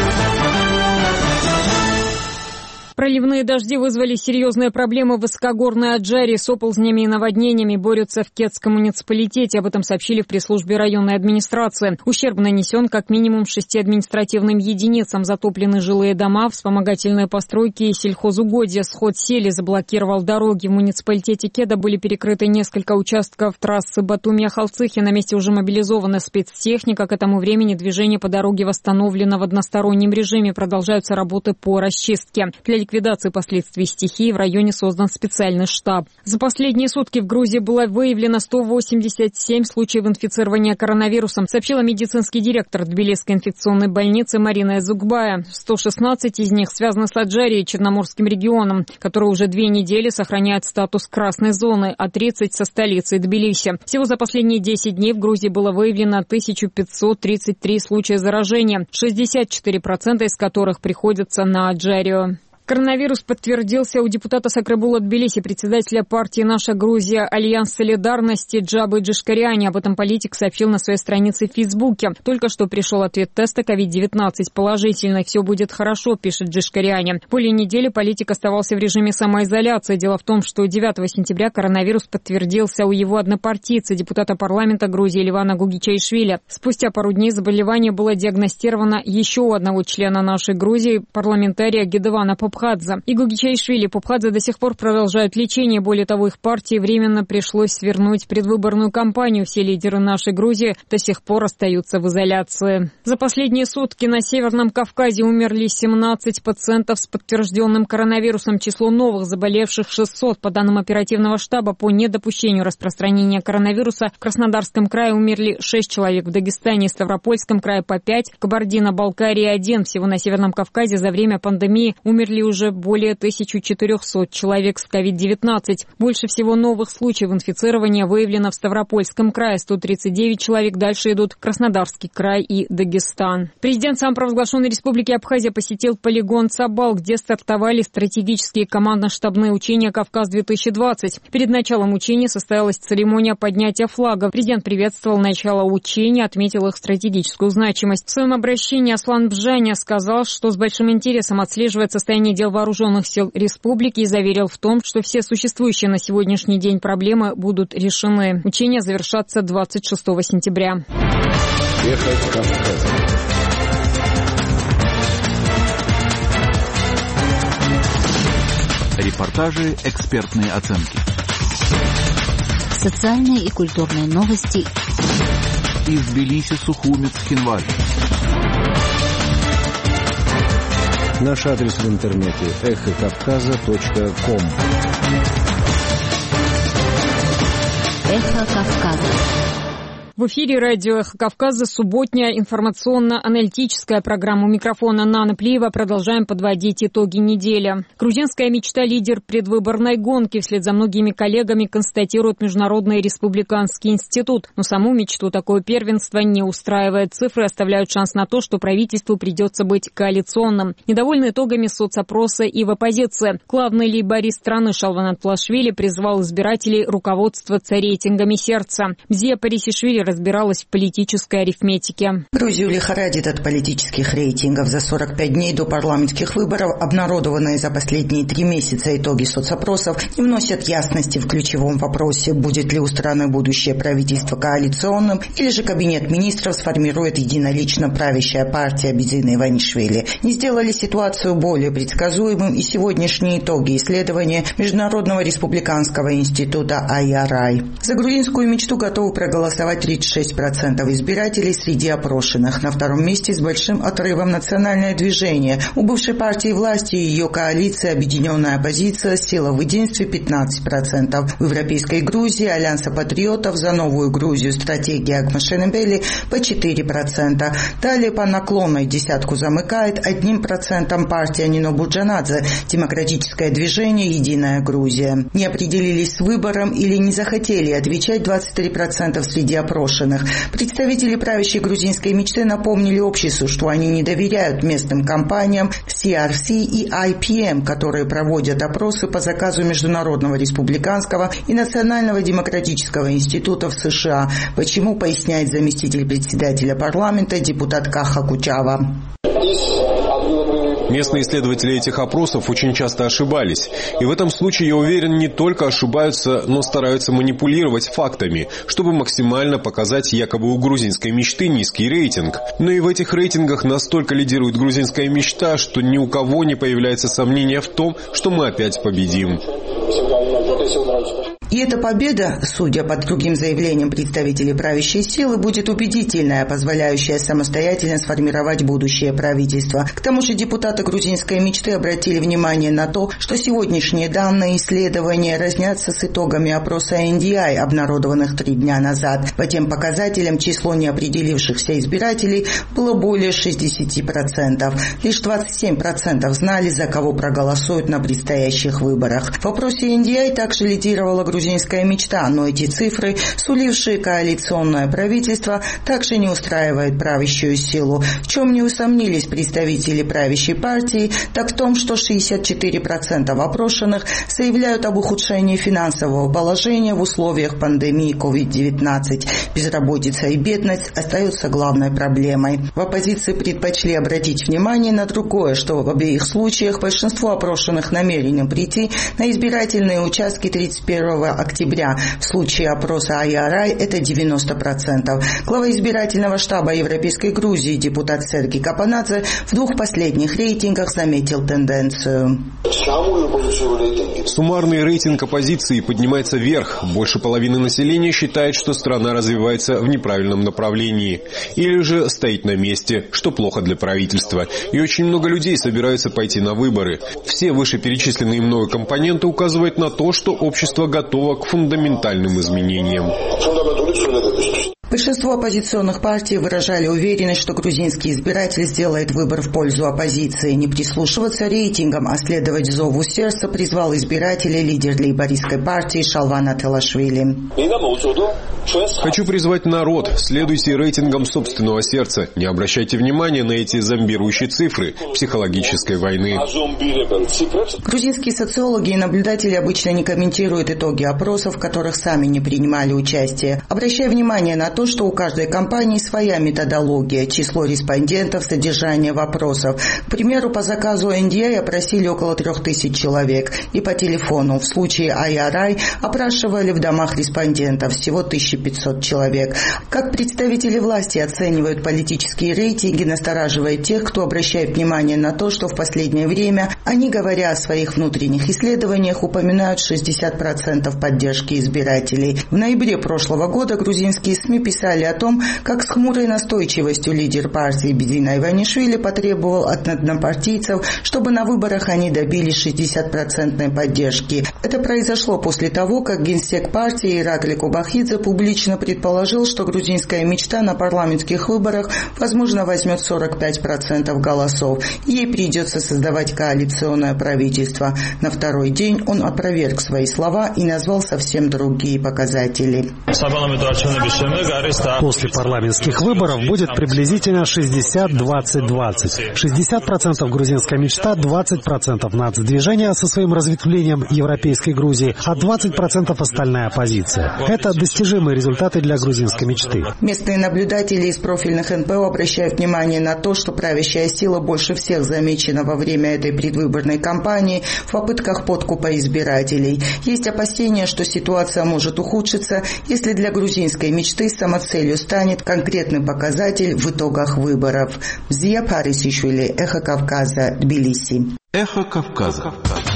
Проливные дожди вызвали серьезные проблемы в высокогорной Аджаре. С оползнями и наводнениями борются в Кетском муниципалитете. Об этом сообщили в пресс-службе районной администрации. Ущерб нанесен как минимум шести административным единицам. Затоплены жилые дома, вспомогательные постройки и сельхозугодья. Сход сели заблокировал дороги. В муниципалитете Кеда были перекрыты несколько участков трассы Батуми-Ахалцихи. На месте уже мобилизована спецтехника. К этому времени движение по дороге восстановлено в одностороннем режиме. Продолжаются работы по расчистке. Для ликвидации последствий стихии в районе создан специальный штаб. За последние сутки в Грузии было выявлено сто восемьдесят семь случаев инфицирования коронавирусом, сообщила медицинский директор Тбилисской инфекционной больницы Марина Эзукбая. сто шестнадцать из них связаны с Аджарией, Черноморским регионом, который уже две недели сохраняет статус красной зоны, а тридцать со столицей Тбилиси. Всего за последние десять дней в Грузии было выявлено тысяча пятьсот тридцать три случая заражения, шестьдесят четыре процента из которых приходятся на Аджарию. Коронавирус подтвердился у депутата Сакрабула Тбилиси, председателя партии «Наша Грузия. Альянс солидарности» Джабы Джишкаряни. Об этом политик сообщил на своей странице в Фейсбуке. Только что пришел ответ теста ковид девятнадцать положительный. Все будет хорошо, пишет Джишкаряни. Более недели политик оставался в режиме самоизоляции. Дело в том, что девятого сентября коронавирус подтвердился у его однопартийца, депутата парламента Грузии Ливана Гугичаишвили. Спустя пару дней заболевание было диагностировано еще у одного члена «Нашей Грузии», парламентария Гедевана Попхадзе. И Гугичаишвили и Попхадзе до сих пор продолжают лечение. Более того, их партии временно пришлось свернуть предвыборную кампанию. Все лидеры «Нашей Грузии» до сих пор остаются в изоляции. За последние сутки на Северном Кавказе умерли семнадцать пациентов с подтвержденным коронавирусом. Число новых заболевших шестьсот. По данным оперативного штаба по недопущению распространения коронавируса в Краснодарском крае умерли шесть человек, в Дагестане и Ставропольском крае по пять, в Кабардино-Балкарии один. Всего на Северном Кавказе за время пандемии умерли уже более тысячи четырехсот человек с ковид девятнадцать. Больше всего новых случаев инфицирования выявлено в Ставропольском крае, сто тридцать девять человек. Дальше идут Краснодарский край и Дагестан. Президент самопровозглашенной республики Абхазия посетил полигон Цабал, где стартовали стратегические командно-штабные учения «Кавказ-две тысячи двадцать». Перед началом учений состоялась церемония поднятия флага. Президент приветствовал начало учений, отметил их стратегическую значимость. В своем обращении Аслан Бжаня сказал, что с большим интересом отслеживает состояние дел вооруженных сил республики и заверил в том, что все существующие на сегодняшний день проблемы будут решены. Учения завершатся двадцать шестого сентября. Репортажи, экспертные оценки. Социальные и культурные новости. Из Тбилиси, Сухуми, Цхинваль. Наш адрес в интернете эхо кавказа точка ком. Эхо Кавказа. В эфире радио «Эхо Кавказа» субботняя информационно-аналитическая программа. У микрофона Нана Плиева. Продолжаем подводить итоги недели. Грузинская мечта — лидер предвыборной гонки. Вслед за многими коллегами констатирует Международный республиканский институт. Но саму мечту такое первенство не устраивает. Цифры оставляют шанс на то, что правительству придется быть коалиционным. Недовольны итогами соцопроса и в оппозиции. Главный лейборист страны Шалван Аталашвили призвал избирателей руководствоваться рейтингами сердца. Бзия Парисишвили разбиралась в политической арифметике. Грузию лихорадит от политических рейтингов. За сорок пять дней до парламентских выборов обнародованные за последние три месяца итоги соцопросов не вносят ясности в ключевом вопросе, будет ли у страны будущее правительство коалиционным, или же кабинет министров сформирует единолично правящая партия Бизины Иванишвили. Не сделали ситуацию более предсказуемым и сегодняшние итоги исследования Международного республиканского института ай ар ай. За грузинскую мечту готовы проголосовать тридцать шесть процентов избирателей среди опрошенных. На втором месте с большим отрывом национальное движение. У бывшей партии власти и ее коалиции объединенная оппозиция села в единстве пятнадцать процентов. В Европейской Грузии Альянса патриотов за новую Грузию стратегия Агмашенебели по четыре процента. Далее по наклонной десятку замыкает одним процентом партия Нино Буджанадзе, демократическое движение «Единая Грузия». Не определились с выбором или не захотели отвечать двадцать три процента среди опрошенных. Представители правящей грузинской мечты напомнили обществу, что они не доверяют местным компаниям си ар си и ай пи эм, которые проводят опросы по заказу Международного республиканского и Национального демократического института в США. Почему, поясняет заместитель председателя парламента депутат Каха Кучава. Местные исследователи этих опросов очень часто ошибались. И в этом случае, я уверен, не только ошибаются, но стараются манипулировать фактами, чтобы максимально показать якобы у грузинской мечты низкий рейтинг. Но и в этих рейтингах настолько лидирует грузинская мечта, что ни у кого не появляется сомнения в том, что мы опять победим. И эта победа, судя по другим заявлениям представителей правящей силы, будет убедительная, позволяющая самостоятельно сформировать будущее правительство. К тому же депутаты грузинской мечты обратили внимание на то, что сегодняшние данные исследования разнятся с итогами опроса эн ди ай, обнародованных три дня назад. По тем показателям число неопределившихся избирателей было более шестьдесят процентов. Лишь двадцать семь процентов знали, за кого проголосуют на предстоящих выборах. В опросе эн ди ай также лидировала грузинская мечта, но эти цифры, сулившие коалиционное правительство, также не устраивают правящую силу. В чем не усомнились представители правящей партии, так в том, что шестьдесят четыре процента опрошенных заявляют об ухудшении финансового положения в условиях пандемии ковид девятнадцать. Безработица и бедность остаются главной проблемой. В оппозиции предпочли обратить внимание на другое, что в обеих случаях большинство опрошенных намерены прийти на избирательные участки тридцать первого октября. В случае опроса ай ар ай это девяносто процентов. Глава избирательного штаба Европейской Грузии депутат Сергей Капанадзе в двух последних рейтингах заметил тенденцию. Суммарный рейтинг оппозиции поднимается вверх. Больше половины населения считает, что страна развивается в неправильном направлении. Или же стоит на месте, что плохо для правительства. И очень много людей собираются пойти на выборы. Все вышеперечисленные мною компоненты указывают на то, что общество готово к фундаментальным изменениям. Большинство оппозиционных партий выражали уверенность, что грузинский избиратель сделает выбор в пользу оппозиции. Не прислушиваться рейтингам, а следовать зову сердца призвал избирателей лидер лейбористской партии Шалван Аталашвили. Хочу призвать народ, следуйте рейтингам собственного сердца. Не обращайте внимания на эти зомбирующие цифры психологической войны. Грузинские социологи и наблюдатели обычно не комментируют итоги опросов, в которых сами не принимали участие, обращая внимание на то, то, что у каждой компании своя методология, число респондентов, содержание вопросов. К примеру, по заказу эн ди эй опросили около трех тысяч человек, и по телефону. В случае ай ар ай опрашивали в домах респондентов всего тысяча пятьсот человек. Как представители власти оценивают политические рейтинги, настораживает тех, кто обращает внимание на то, что в последнее время они, говоря о своих внутренних исследованиях, упоминают шестьдесят процентов поддержки избирателей. В ноябре прошлого года грузинские СМИ писали о том, как с хмурой настойчивостью лидер партии Бедвина Иванишвили потребовал от однопартийцев, чтобы на выборах они добились шестидесятипроцентной поддержки. Это произошло после того, как генсек партии Иракли Кубахидзе публично предположил, что грузинская мечта на парламентских выборах, возможно, возьмет сорок пять процентов голосов. Ей придется создавать коалиционное правительство. На второй день он опроверг свои слова и назвал совсем другие показатели. После парламентских выборов будет приблизительно шестьдесят двадцать двадцать. шестьдесят процентов грузинская мечта, двадцать процентов нацдвижение со своим разветвлением Европейской Грузии, а двадцать процентов остальная оппозиция. Это достижимые результаты для грузинской мечты. Местные наблюдатели из профильных эн пэ о обращают внимание на то, что правящая сила больше всех замечена во время этой предвыборной кампании в попытках подкупа избирателей. Есть опасения, что ситуация может ухудшиться, если для грузинской мечты самоцелью станет конкретный показатель в итогах выборов. Зия Парисишвили, Эхо Кавказа, Тбилиси. Эхо Кавказа.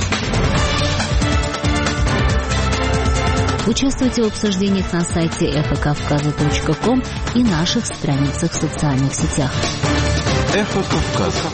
Участвуйте в обсуждениях на сайте эхо кавказа точка ком и наших страницах в социальных сетях. Эхо Кавказа.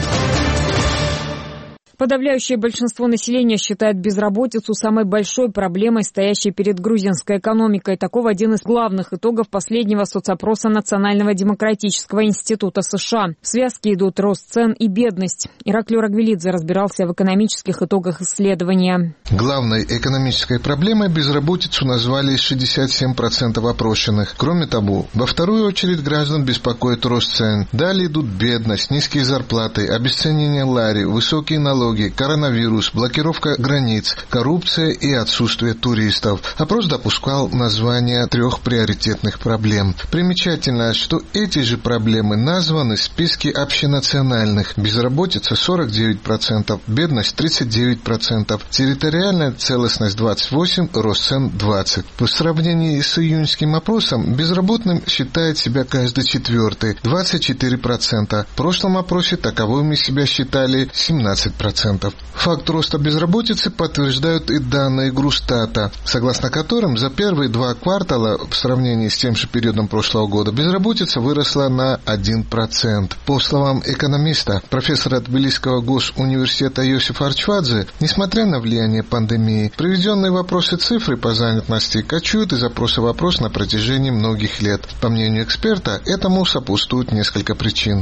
Подавляющее большинство населения считает безработицу самой большой проблемой, стоящей перед грузинской экономикой. Таков один из главных итогов последнего соцопроса Национального демократического института США. В связке идут рост цен и бедность. Ираклий Рагвелидзе разбирался в экономических итогах исследования. Главной экономической проблемой безработицу назвали шестьдесят семь процентов опрошенных. Кроме того, во вторую очередь граждан беспокоит рост цен. Далее идут бедность, низкие зарплаты, обесценение лари, высокие налоги, коронавирус, блокировка границ, коррупция и отсутствие туристов. Опрос допускал название трех приоритетных проблем. Примечательно, что эти же проблемы названы в списке общенациональных. Безработица сорок девять процентов, бедность тридцать девять процентов, территориальная целостность двадцать восемь процентов, рост цен двадцать процентов. В сравнении с июньским опросом безработным считает себя каждый четвертый, двадцать четыре процента. В прошлом опросе таковыми себя считали семнадцать процентов. Факт роста безработицы подтверждают и данные Грустата, согласно которым за первые два квартала в сравнении с тем же периодом прошлого года безработица выросла на один процент. По словам экономиста, профессора Тбилисского госуниверситета Йосифа Арчвадзе, несмотря на влияние пандемии, приведенные вопросы цифры по занятости кочуют из опроса в вопрос на протяжении многих лет. По мнению эксперта, этому сопутствует несколько причин.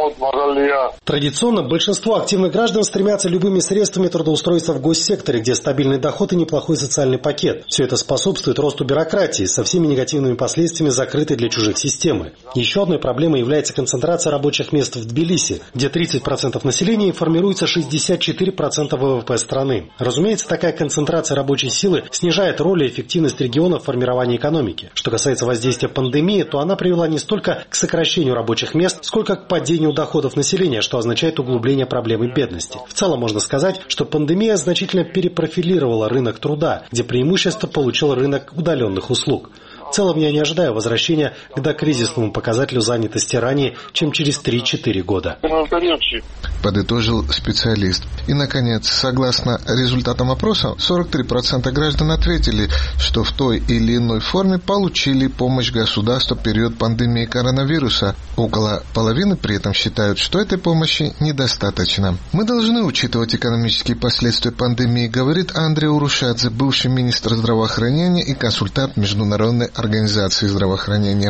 Традиционно большинство активных граждан стремятся любыми средствами трудоустроиться в госсекторе, где стабильный доход и неплохой социальный пакет. Все это способствует росту бюрократии со всеми негативными последствиями закрытой для чужих системы. Еще одной проблемой является концентрация рабочих мест в Тбилиси, где тридцать процентов населения формируется шестьдесят четыре процента вэ вэ пэ страны. Разумеется, такая концентрация рабочей силы снижает роль и эффективность региона в формировании экономики. Что касается воздействия пандемии, то она привела не столько к сокращению рабочих мест, сколько к падению доходов населения, что означает углубление проблемы бедности. В целом можно сказать, что пандемия значительно перепрофилировала рынок труда, где преимущество получил рынок удаленных услуг. В целом я не ожидаю возвращения к докризисному показателю занятости ранее, чем через три-четыре года. Подытожил специалист. И, наконец, согласно результатам опроса, сорок три процента граждан ответили, что в той или иной форме получили помощь государства в период пандемии коронавируса. Около половины при этом считают, что этой помощи недостаточно. Мы должны учитывать экономические последствия пандемии, говорит Андрей Урушадзе, бывший министр здравоохранения и консультант Международной организации здравоохранения.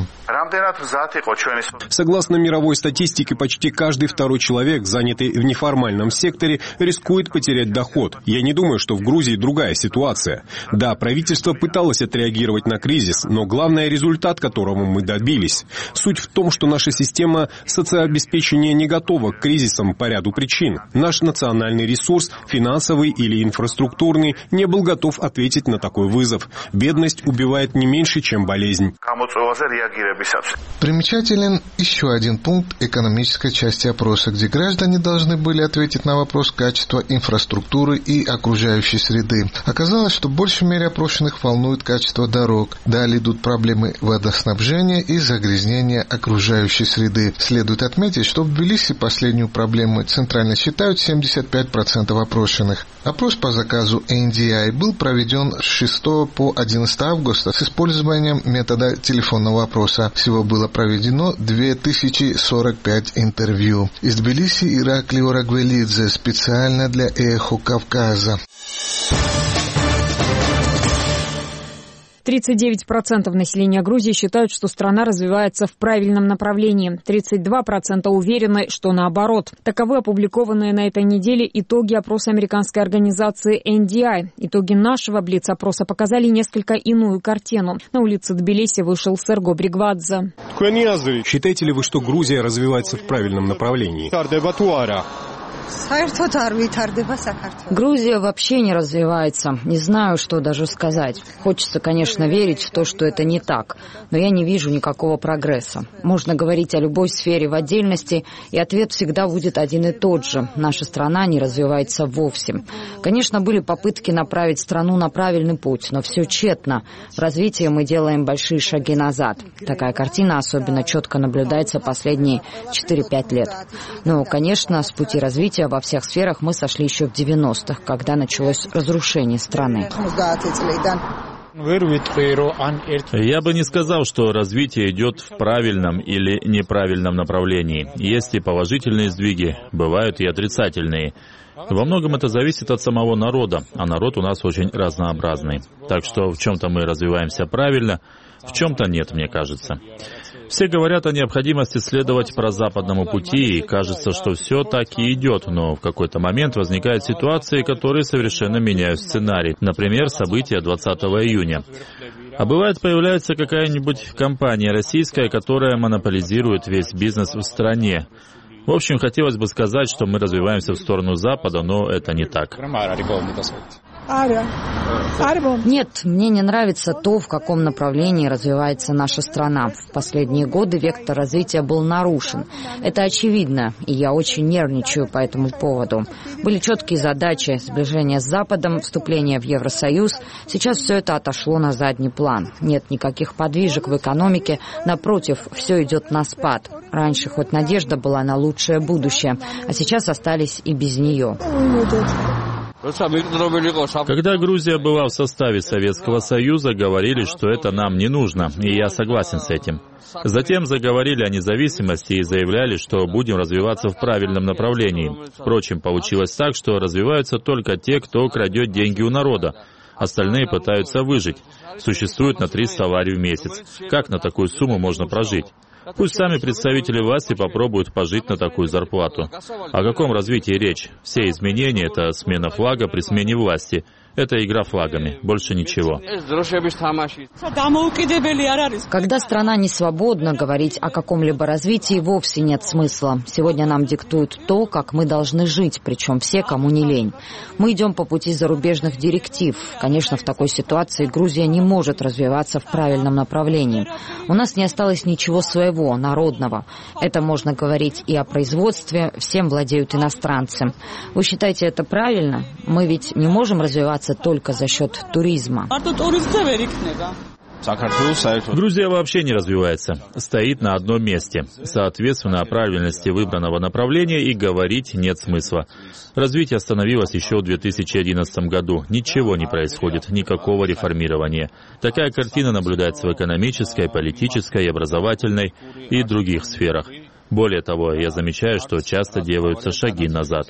Согласно мировой статистике, почти каждый второй человек, занятый в неформальном секторе, рискует потерять доход. Я не думаю, что в Грузии другая ситуация. Да, правительство пыталось отреагировать на кризис, но главный результат, которого мы добились. Суть в том, что наша система соцобеспечения не готова к кризисам по ряду причин. Наш национальный ресурс, финансовый или инфраструктурный, не был готов ответить на такой вызов. Бедность убивает не меньше, чем болезнь. Примечателен еще один пункт экономической части опроса, где граждане должны были ответить на вопрос качества инфраструктуры и окружающей среды. Оказалось, что в большей мере опрошенных волнует качество дорог. Далее идут проблемы водоснабжения и загрязнения окружающей среды. Следует отметить, что в Тбилиси последнюю проблему центрально считают семьдесят пять процентов опрошенных. Опрос по заказу эн ди ай был проведен с шестого по одиннадцатое августа с использованием метода телефонного опроса. Всего было проведено две тысячи сорок пять интервью. Из Тбилиси Ираклий Орагвелидзе специально для «Эхо Кавказа». тридцать девять процентов населения Грузии считают, что страна развивается в правильном направлении. тридцать два процента уверены, что наоборот. Таковы опубликованные на этой неделе итоги опроса американской организации эн ди ай. Итоги нашего блиц-опроса показали несколько иную картину. На улице Тбилиси вышел Серго Бригвадзе. Считаете ли вы, что Грузия развивается в правильном направлении? Грузия вообще не развивается. Не знаю, что даже сказать. Хочется, конечно, верить в то, что это не так, но я не вижу никакого прогресса. Можно говорить о любой сфере в отдельности, и ответ всегда будет один и тот же. Наша страна не развивается вовсе. Конечно, были попытки направить страну на правильный путь, но все тщетно. В развитии мы делаем большие шаги назад. Такая картина особенно четко наблюдается последние четыре-пять лет. Но, конечно, с пути развития во всех сферах мы сошли еще в девяностых, когда началось разрушение страны. Я бы не сказал, что развитие идет в правильном или неправильном направлении. Есть и положительные сдвиги, бывают и отрицательные. Во многом это зависит от самого народа, а народ у нас очень разнообразный. Так что в чем-то мы развиваемся правильно, в чем-то нет, мне кажется. Все говорят о необходимости следовать прозападному пути, и кажется, что все так и идет, но в какой-то момент возникают ситуации, которые совершенно меняют сценарий. Например, события двадцатого июня. А бывает, появляется какая-нибудь компания российская, которая монополизирует весь бизнес в стране. В общем, хотелось бы сказать, что мы развиваемся в сторону Запада, но это не так. Нет, мне не нравится то, в каком направлении развивается наша страна. В последние годы вектор развития был нарушен. Это очевидно, и я очень нервничаю по этому поводу. Были четкие задачи: сближение с Западом, вступление в Евросоюз. Сейчас все это отошло на задний план. Нет никаких подвижек в экономике. Напротив, все идет на спад. Раньше хоть надежда была на лучшее будущее, а сейчас остались и без нее. Когда Грузия была в составе Советского Союза, говорили, что это нам не нужно, и я согласен с этим. Затем заговорили о независимости и заявляли, что будем развиваться в правильном направлении. Впрочем, получилось так, что развиваются только те, кто крадет деньги у народа. Остальные пытаются выжить. Существует на триста лари в месяц. Как на такую сумму можно прожить? Пусть сами представители власти попробуют пожить на такую зарплату. О каком развитии речь? Все изменения — это смена флага при смене власти. Это игра флагами, больше ничего. Когда страна не свободна, говорить о каком-либо развитии вовсе нет смысла. Сегодня нам диктуют то, как мы должны жить, причем все, кому не лень. Мы идем по пути зарубежных директив. Конечно, в такой ситуации Грузия не может развиваться в правильном направлении. У нас не осталось ничего своего, народного. Это можно говорить и о производстве, всем владеют иностранцы. Вы считаете это правильно? Мы ведь не можем развиваться только за счет туризма. Грузия вообще не развивается, стоит на одном месте. Соответственно, о правильности выбранного направления и говорить нет смысла. Развитие остановилось еще в две тысячи одиннадцатом году. Ничего не происходит, никакого реформирования. Такая картина наблюдается в экономической, политической, образовательной и других сферах. Более того, я замечаю, что часто делаются шаги назад.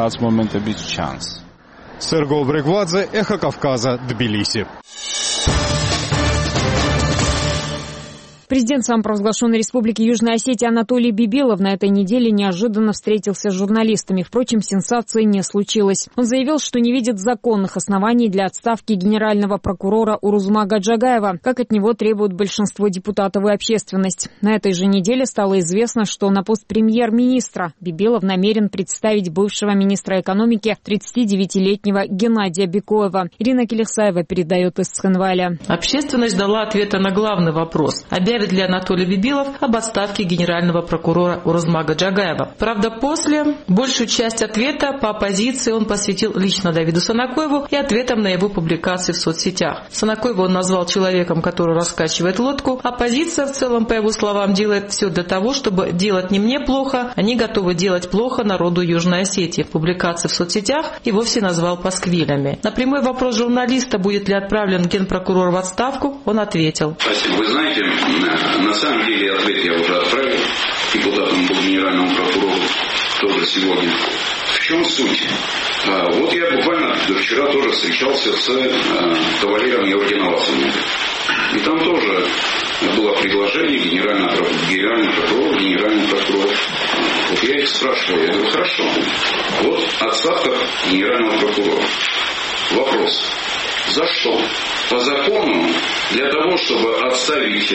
Серго Бригвадзе, Эхо Кавказа, Тбилиси. Президент самопровозглашенной республики Южная Осетия Анатолий Бибилов на этой неделе неожиданно встретился с журналистами. Впрочем, сенсации не случилось. Он заявил, что не видит законных оснований для отставки генерального прокурора Урузмага Джагаева, как от него требуют большинство депутатов и общественность. На этой же неделе стало известно, что на пост премьер-министра Бибилов намерен представить бывшего министра экономики тридцатидевятилетнего Геннадия Бекоева. Ирина Келехсаева передает из Цхинваля. Общественность дала ответа на главный вопрос. Объявит ли Анатолий Бибилов об отставке генерального прокурора Урузмага Джагаева? Правда, после большую часть ответа по оппозиции он посвятил лично Давиду Санакоеву и ответам на его публикации в соцсетях. Санакоева он назвал человеком, который раскачивает лодку. Оппозиция в целом, по его словам, делает все для того, чтобы делать не мне плохо, они готовы делать плохо народу Южной Осетии. В публикации в соцсетях и вовсе назвал пасквилями. На прямой вопрос журналиста, будет ли отправлен генпрокурор в отставку, он ответил. Спасибо. Вы знаете, на самом деле ответ я уже отправил депутатам по генеральному прокурору тоже сегодня. В чем суть? Вот я буквально вчера тоже встречался с кавалером Евгеновасом. И там тоже было предложение генерального, генерального прокурора, генерального прокурора. Вот я их спрашивал, я говорю, хорошо, вот отставка генерального прокурора. Вопрос. За что? По закону, для того, чтобы отставить,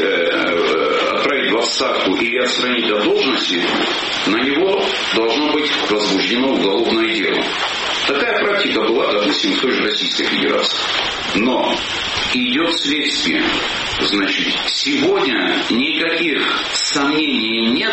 э, отправить в отставку или отстранить от должности, на него должно быть возбуждено уголовное дело. Такая практика была, допустим, в той же Российской Федерации. Но идет следствие. Значит, сегодня никаких сомнений нет,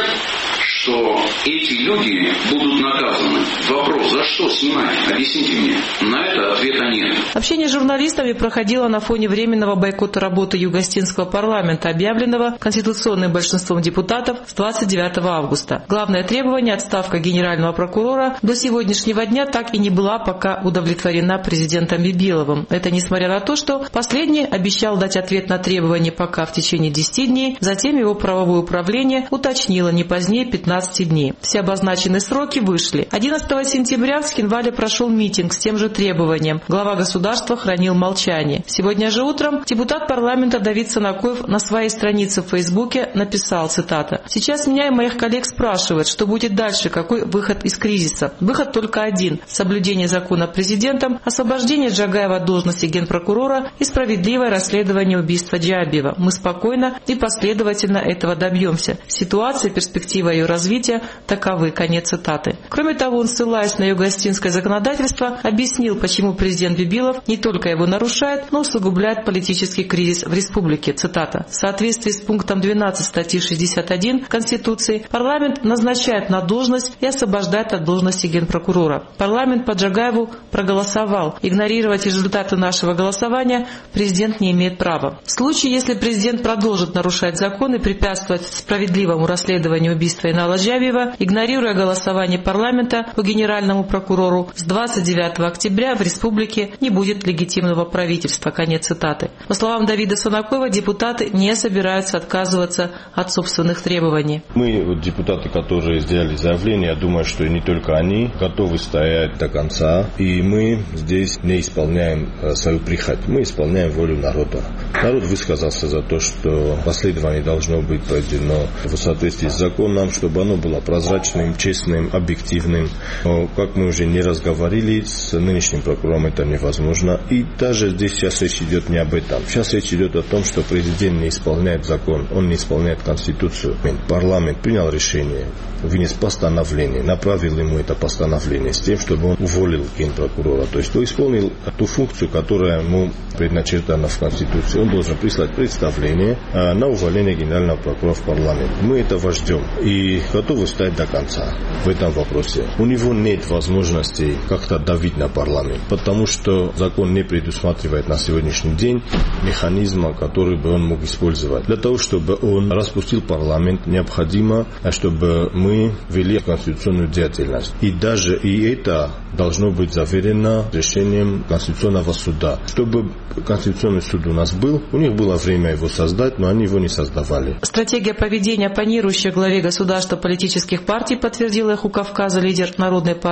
что эти люди будут наказаны. Вопрос, за что снимать? Объясните мне. На это ответа нет. Общение с журналистами проходило на фоне временного бойкота работы Юго-Остинского парламента, объявленного конституционным большинством депутатов с двадцать девятого августа. Главное требование – отставка генерального прокурора – до сегодняшнего дня так и не была пока удовлетворена президентом Бибиловым. Это несмотря на то, что последний обещал дать ответ на требования пока в течение десяти дней, затем его правовое управление уточнило не позднее пятнадцати дней. Все обозначенные сроки вышли. одиннадцатого сентября в Цхинвале прошел митинг с тем же требованием. Глава государства хранил молчание. Сегодня же утром депутат парламента Давид Санакоев на своей странице в Фейсбуке написал, цитата, «Сейчас меня и моих коллег спрашивают, что будет дальше, какой выход из кризиса. Выход только один – соблюдение закона президентом, освобождение Джагаева от должности генпрокурора и справедливое расследование убийства Джабиева. Мы спокойно и последовательно этого добьемся. Ситуация, перспектива ее развития таковы». Конец цитаты. Кроме того, он, ссылаясь на юго-остинское законодательство, объяснил, почему президент Бибилов не только его нарушает, но усугубляет политический кризис в республике. Цитата. «В соответствии с пунктом двенадцать статьи шестьдесят один Конституции парламент назначает на должность и освобождает от должности генпрокурора. Парламент по Джагаеву проголосовал. Игнорировать результаты нашего голосования президент не имеет права. В случае, если президент продолжит нарушать закон и препятствовать справедливому расследованию убийства Инала Джабиева, игнорируя голосование парламента по генеральному прокурору, с двадцать девятого октября в республике не будет легитимного правительства». Конец цитаты. По словам Давида Санакоева, депутаты не собираются отказываться от собственных требований. Мы, вот, депутаты, которые сделали заявление, я думаю, что не только они готовы стоять до конца, и мы здесь не исполняем э, свою прихоть, мы исполняем волю народа. Народ высказался за то, что расследование должно быть проведено в соответствии с законом, чтобы оно было прозрачным, честным, объективным. Но, как мы уже не разговаривали, с нынешним прокурором это невозможно. И даже здесь сейчас речь идет не об этом. Сейчас речь идет о том, что президент не исполняет закон, он не исполняет Конституцию. Парламент принял решение, вынес постановление, направил ему это постановление с тем, чтобы он уволил генпрокурора. То есть он исполнил ту функцию, которая ему предначертана в Конституции. Он должен прислать представление на увольнение генерального прокурора в парламент. Мы этого ждем и готовы стать до конца в этом вопросе. У него нет возможности как-то давить на парламент, потому что закон не предусматривает на сегодняшний день механизма, который бы он мог использовать. Для того, чтобы он распустил парламент, необходимо, чтобы мы вели конституционную деятельность. И даже и это должно быть заверено решением Конституционного суда. Чтобы Конституционный суд у нас был, у них было время его создать, но они его не создавали. Стратегия поведения, оппонирующая главе государства политических партий, подтвердил «Эхо Кавказа» лидер Народной партии Александр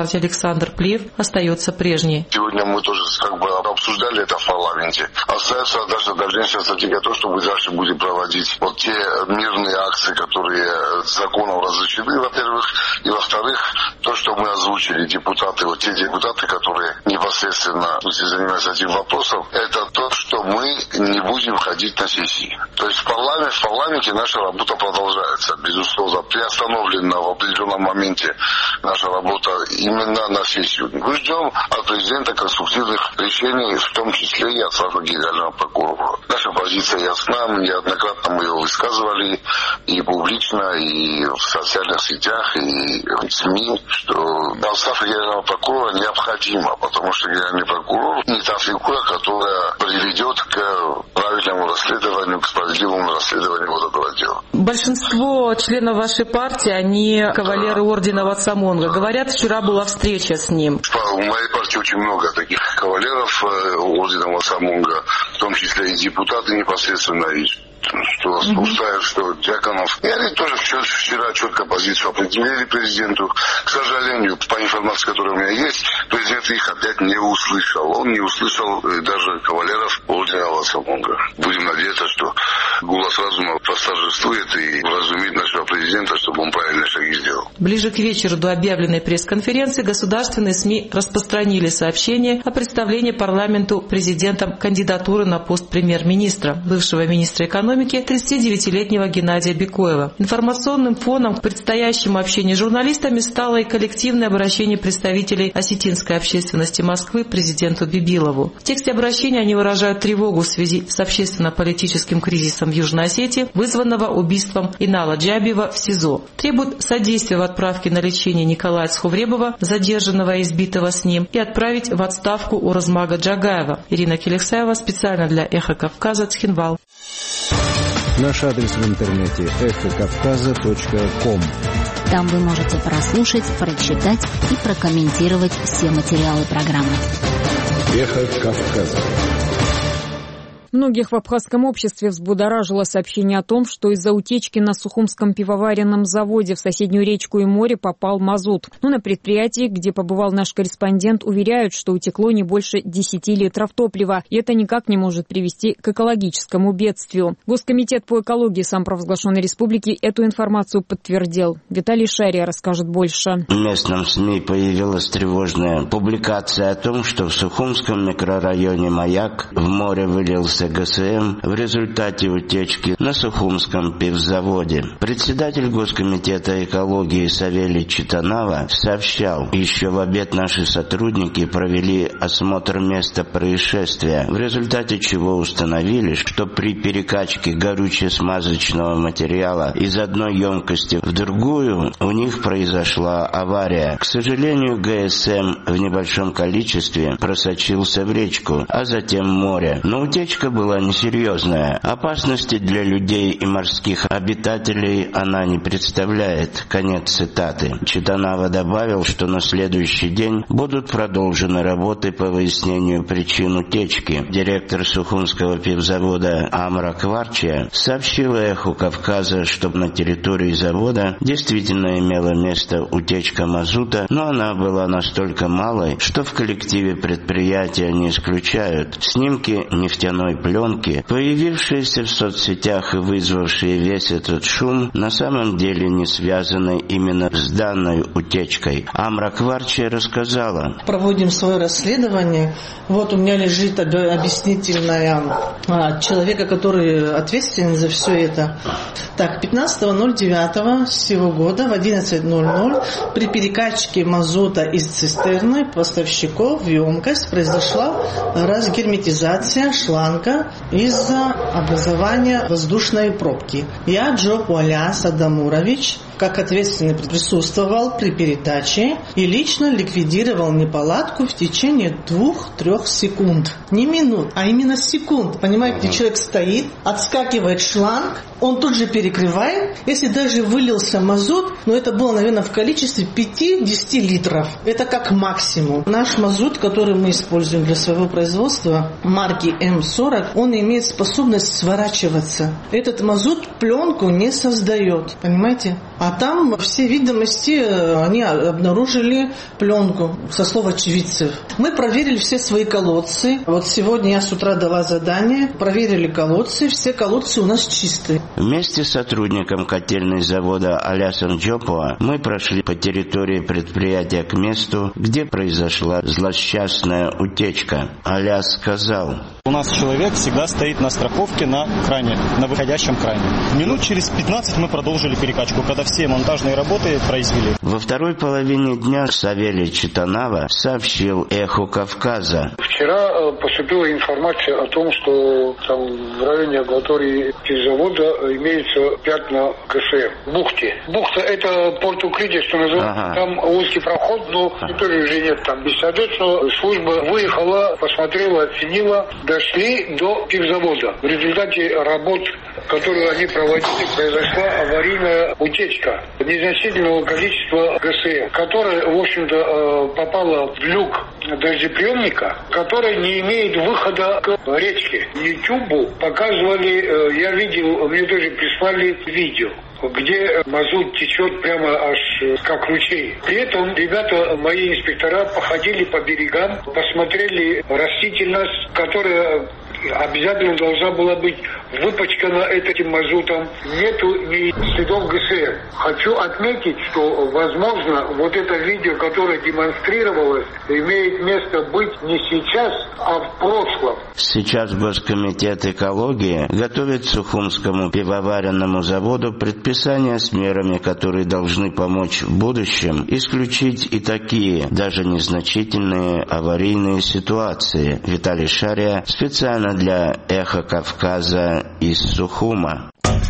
Александр Плиев остается прежней. Сегодня мы тоже как бы обсуждали это в парламенте. Остается наша дальнейшая стратегия, то, что мы дальше будем проводить вот те мирные акции, которые законом разрешены, во-первых, и во-вторых, то, что мы озвучили, депутаты, вот те депутаты, которые непосредственно занимаются этим вопросом, это то, что мы не будем ходить на сессии. То есть в парламенте, в парламенте наша работа продолжается, безусловно, приостановлена в определенном моменте наша работа именно на сессию. Мы ждем от президента конструктивных решений, в том числе и от самого генерального прокурора. Наша позиция ясна, неоднократно мы ее высказывали и публично, и в социальных сетях, и в СМИ, что отставка генерального прокурора необходима, потому что генеральный прокурор не та фигура, которая приведет к правильному расследованию, к справедливому расследованию вот этого дела. Большинство членов вашей партии, они кавалеры ордена Вацамонга. Говорят, вчера была встреча с ним. В моей партии очень много таких кавалеров ордена Вацамонга, в том числе и депутаты непосредственно, и что Устаев, что Дьяконов. И они тоже вчера четко позицию определили президенту. К сожалению, по информации, которая у меня есть, президент их опять не услышал. Он не услышал даже кавалеров ордена Вацамонга. Будем надеяться, что голос разума восторжествует и вразумит нашего президента, чтобы он правильные шаги сделал. Ближе к вечеру до объявленной пресс-конференции государственные СМИ распространили сообщение о представлении парламенту президентом кандидатуры на пост премьер-министра, бывшего министра экономики тридцатидевятилетнего Геннадия Бекоева. Информационным фоном к предстоящему общению с журналистами стало и коллективное обращение представителей осетинской общественности Москвы президенту Бибилову. В тексте обращения они выражают тревогу в связи с общественно-политическим кризисом в Южной Осетии, вызванного убийством Инала Джабиева в СИЗО. Требуют содействия в отправке на лечение Николая Цхувребова, задержанного и избитого с ним, и отправить в отставку Уразмага Джагаева. Ирина Келексаева специально для «Эхо Кавказа», Цхинвал. Наш адрес в интернете эхо кавказа точка ком. Там вы можете прослушать, прочитать и прокомментировать все материалы программы. Эхо Кавказа. Многих в абхазском обществе взбудоражило сообщение о том, что из-за утечки на Сухумском пивоваренном заводе в соседнюю речку и море попал мазут. Но на предприятии, где побывал наш корреспондент, уверяют, что утекло не больше десяти литров топлива, и это никак не может привести к экологическому бедствию. Госкомитет по экологии самопровозглашенной республики эту информацию подтвердил. Виталий Шария расскажет больше. В местном СМИ появилась тревожная публикация о том, что в Сухумском микрорайоне Маяк в море вылился ГСМ в результате утечки на Сухумском пивзаводе. Председатель Госкомитета экологии Савелий Читанава сообщал, еще в обед наши сотрудники провели осмотр места происшествия, в результате чего установили, что при перекачке горюче-смазочного материала из одной емкости в другую у них произошла авария. К сожалению, ГСМ в небольшом количестве просочился в речку, а затем в море. Но утечка была несерьезная. Опасности для людей и морских обитателей она не представляет. Конец цитаты. Читанава добавил, что на следующий день будут продолжены работы по выяснению причин утечки. Директор Сухумского пивзавода Амра Кварчия сообщила «Эху Кавказа», что на территории завода действительно имела место утечка мазута, но она была настолько малой, что в коллективе предприятия не исключают. Снимки нефтяной пленки, появившиеся в соцсетях и вызвавшие весь этот шум, на самом деле не связаны именно с данной утечкой. Амра Кварчия рассказала. Проводим свое расследование. Вот у меня лежит объяснительная а, человека, который ответственен за все это. Так, пятнадцатого ноль девятого сего года в одиннадцать ноль ноль при перекачке мазута из цистерны поставщиков в емкость произошла разгерметизация шланга из-за образования воздушной пробки. Я, Джо Пуаляс Адамурович, как ответственный присутствовал при передаче и лично ликвидировал неполадку в течение двух-трех секунд. Не минут, а именно секунд. Понимаете, человек стоит, отскакивает шланг, он тут же перекрывает. Если даже вылился мазут, но это было, наверное, в количестве пяти-десяти литров. Это как максимум. Наш мазут, который мы используем для своего производства, марки эм сорок, он имеет способность сворачиваться. Этот мазут пленку не создает. Понимаете? А там все видимости, они обнаружили пленку, со слов очевидцев. Мы проверили все свои колодцы. Вот сегодня я с утра дала задание, проверили колодцы, все колодцы у нас чистые. Вместе с сотрудником котельной завода Алясом Джопуа мы прошли по территории предприятия к месту, где произошла злосчастная утечка. Аляс сказал: у нас человек всегда стоит на страховке на кране, на выходящем кране. Минут через пятнадцать мы продолжили перекачку, когда все монтажные работы произвели. Во второй половине дня Савелий Читанава сообщил «Эхо Кавказа». Вчера поступила информация о том, что там в районе акватории завода имеются пятна ГСМ в бухте. Бухта — это порт укрытия, что называется. Ага. Там узкий проход, но территории уже нет там. Соответственно, служба выехала, посмотрела, оценила, дошли до пивзавода. В результате работ, которые они проводили, произошла аварийная утечка незначительного количества ГСМ, которая, в общем-то, попала в люк дождеприемника, который не имеет выхода к речке. Ютубу показывали, я видел, мне тоже прислали видео, где мазут течет прямо аж как ручей. При этом ребята, мои инспектора, походили по берегам, посмотрели растительность, которая обязательно должна была быть выпачкана этим мазутом. Нету ни следов ГСМ. Хочу отметить, что, возможно, вот это видео, которое демонстрировалось, имеет место быть не сейчас, а в прошлом. Сейчас Госкомитет экологии готовит Сухумскому пивоваренному заводу предписание с мерами, которые должны помочь в будущем исключить и такие, даже незначительные аварийные ситуации. Виталий Шария специально для «Эхо Кавказа» из Сухума.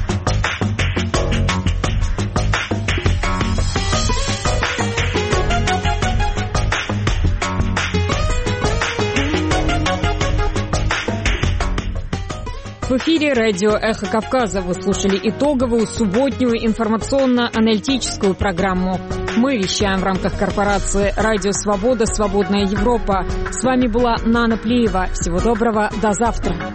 В эфире радио «Эхо Кавказа». Вы слушали итоговую субботнюю информационно-аналитическую программу. Мы вещаем в рамках корпорации «Радио Свобода. Свободная Европа». С вами была Нана Плиева. Всего доброго. До завтра.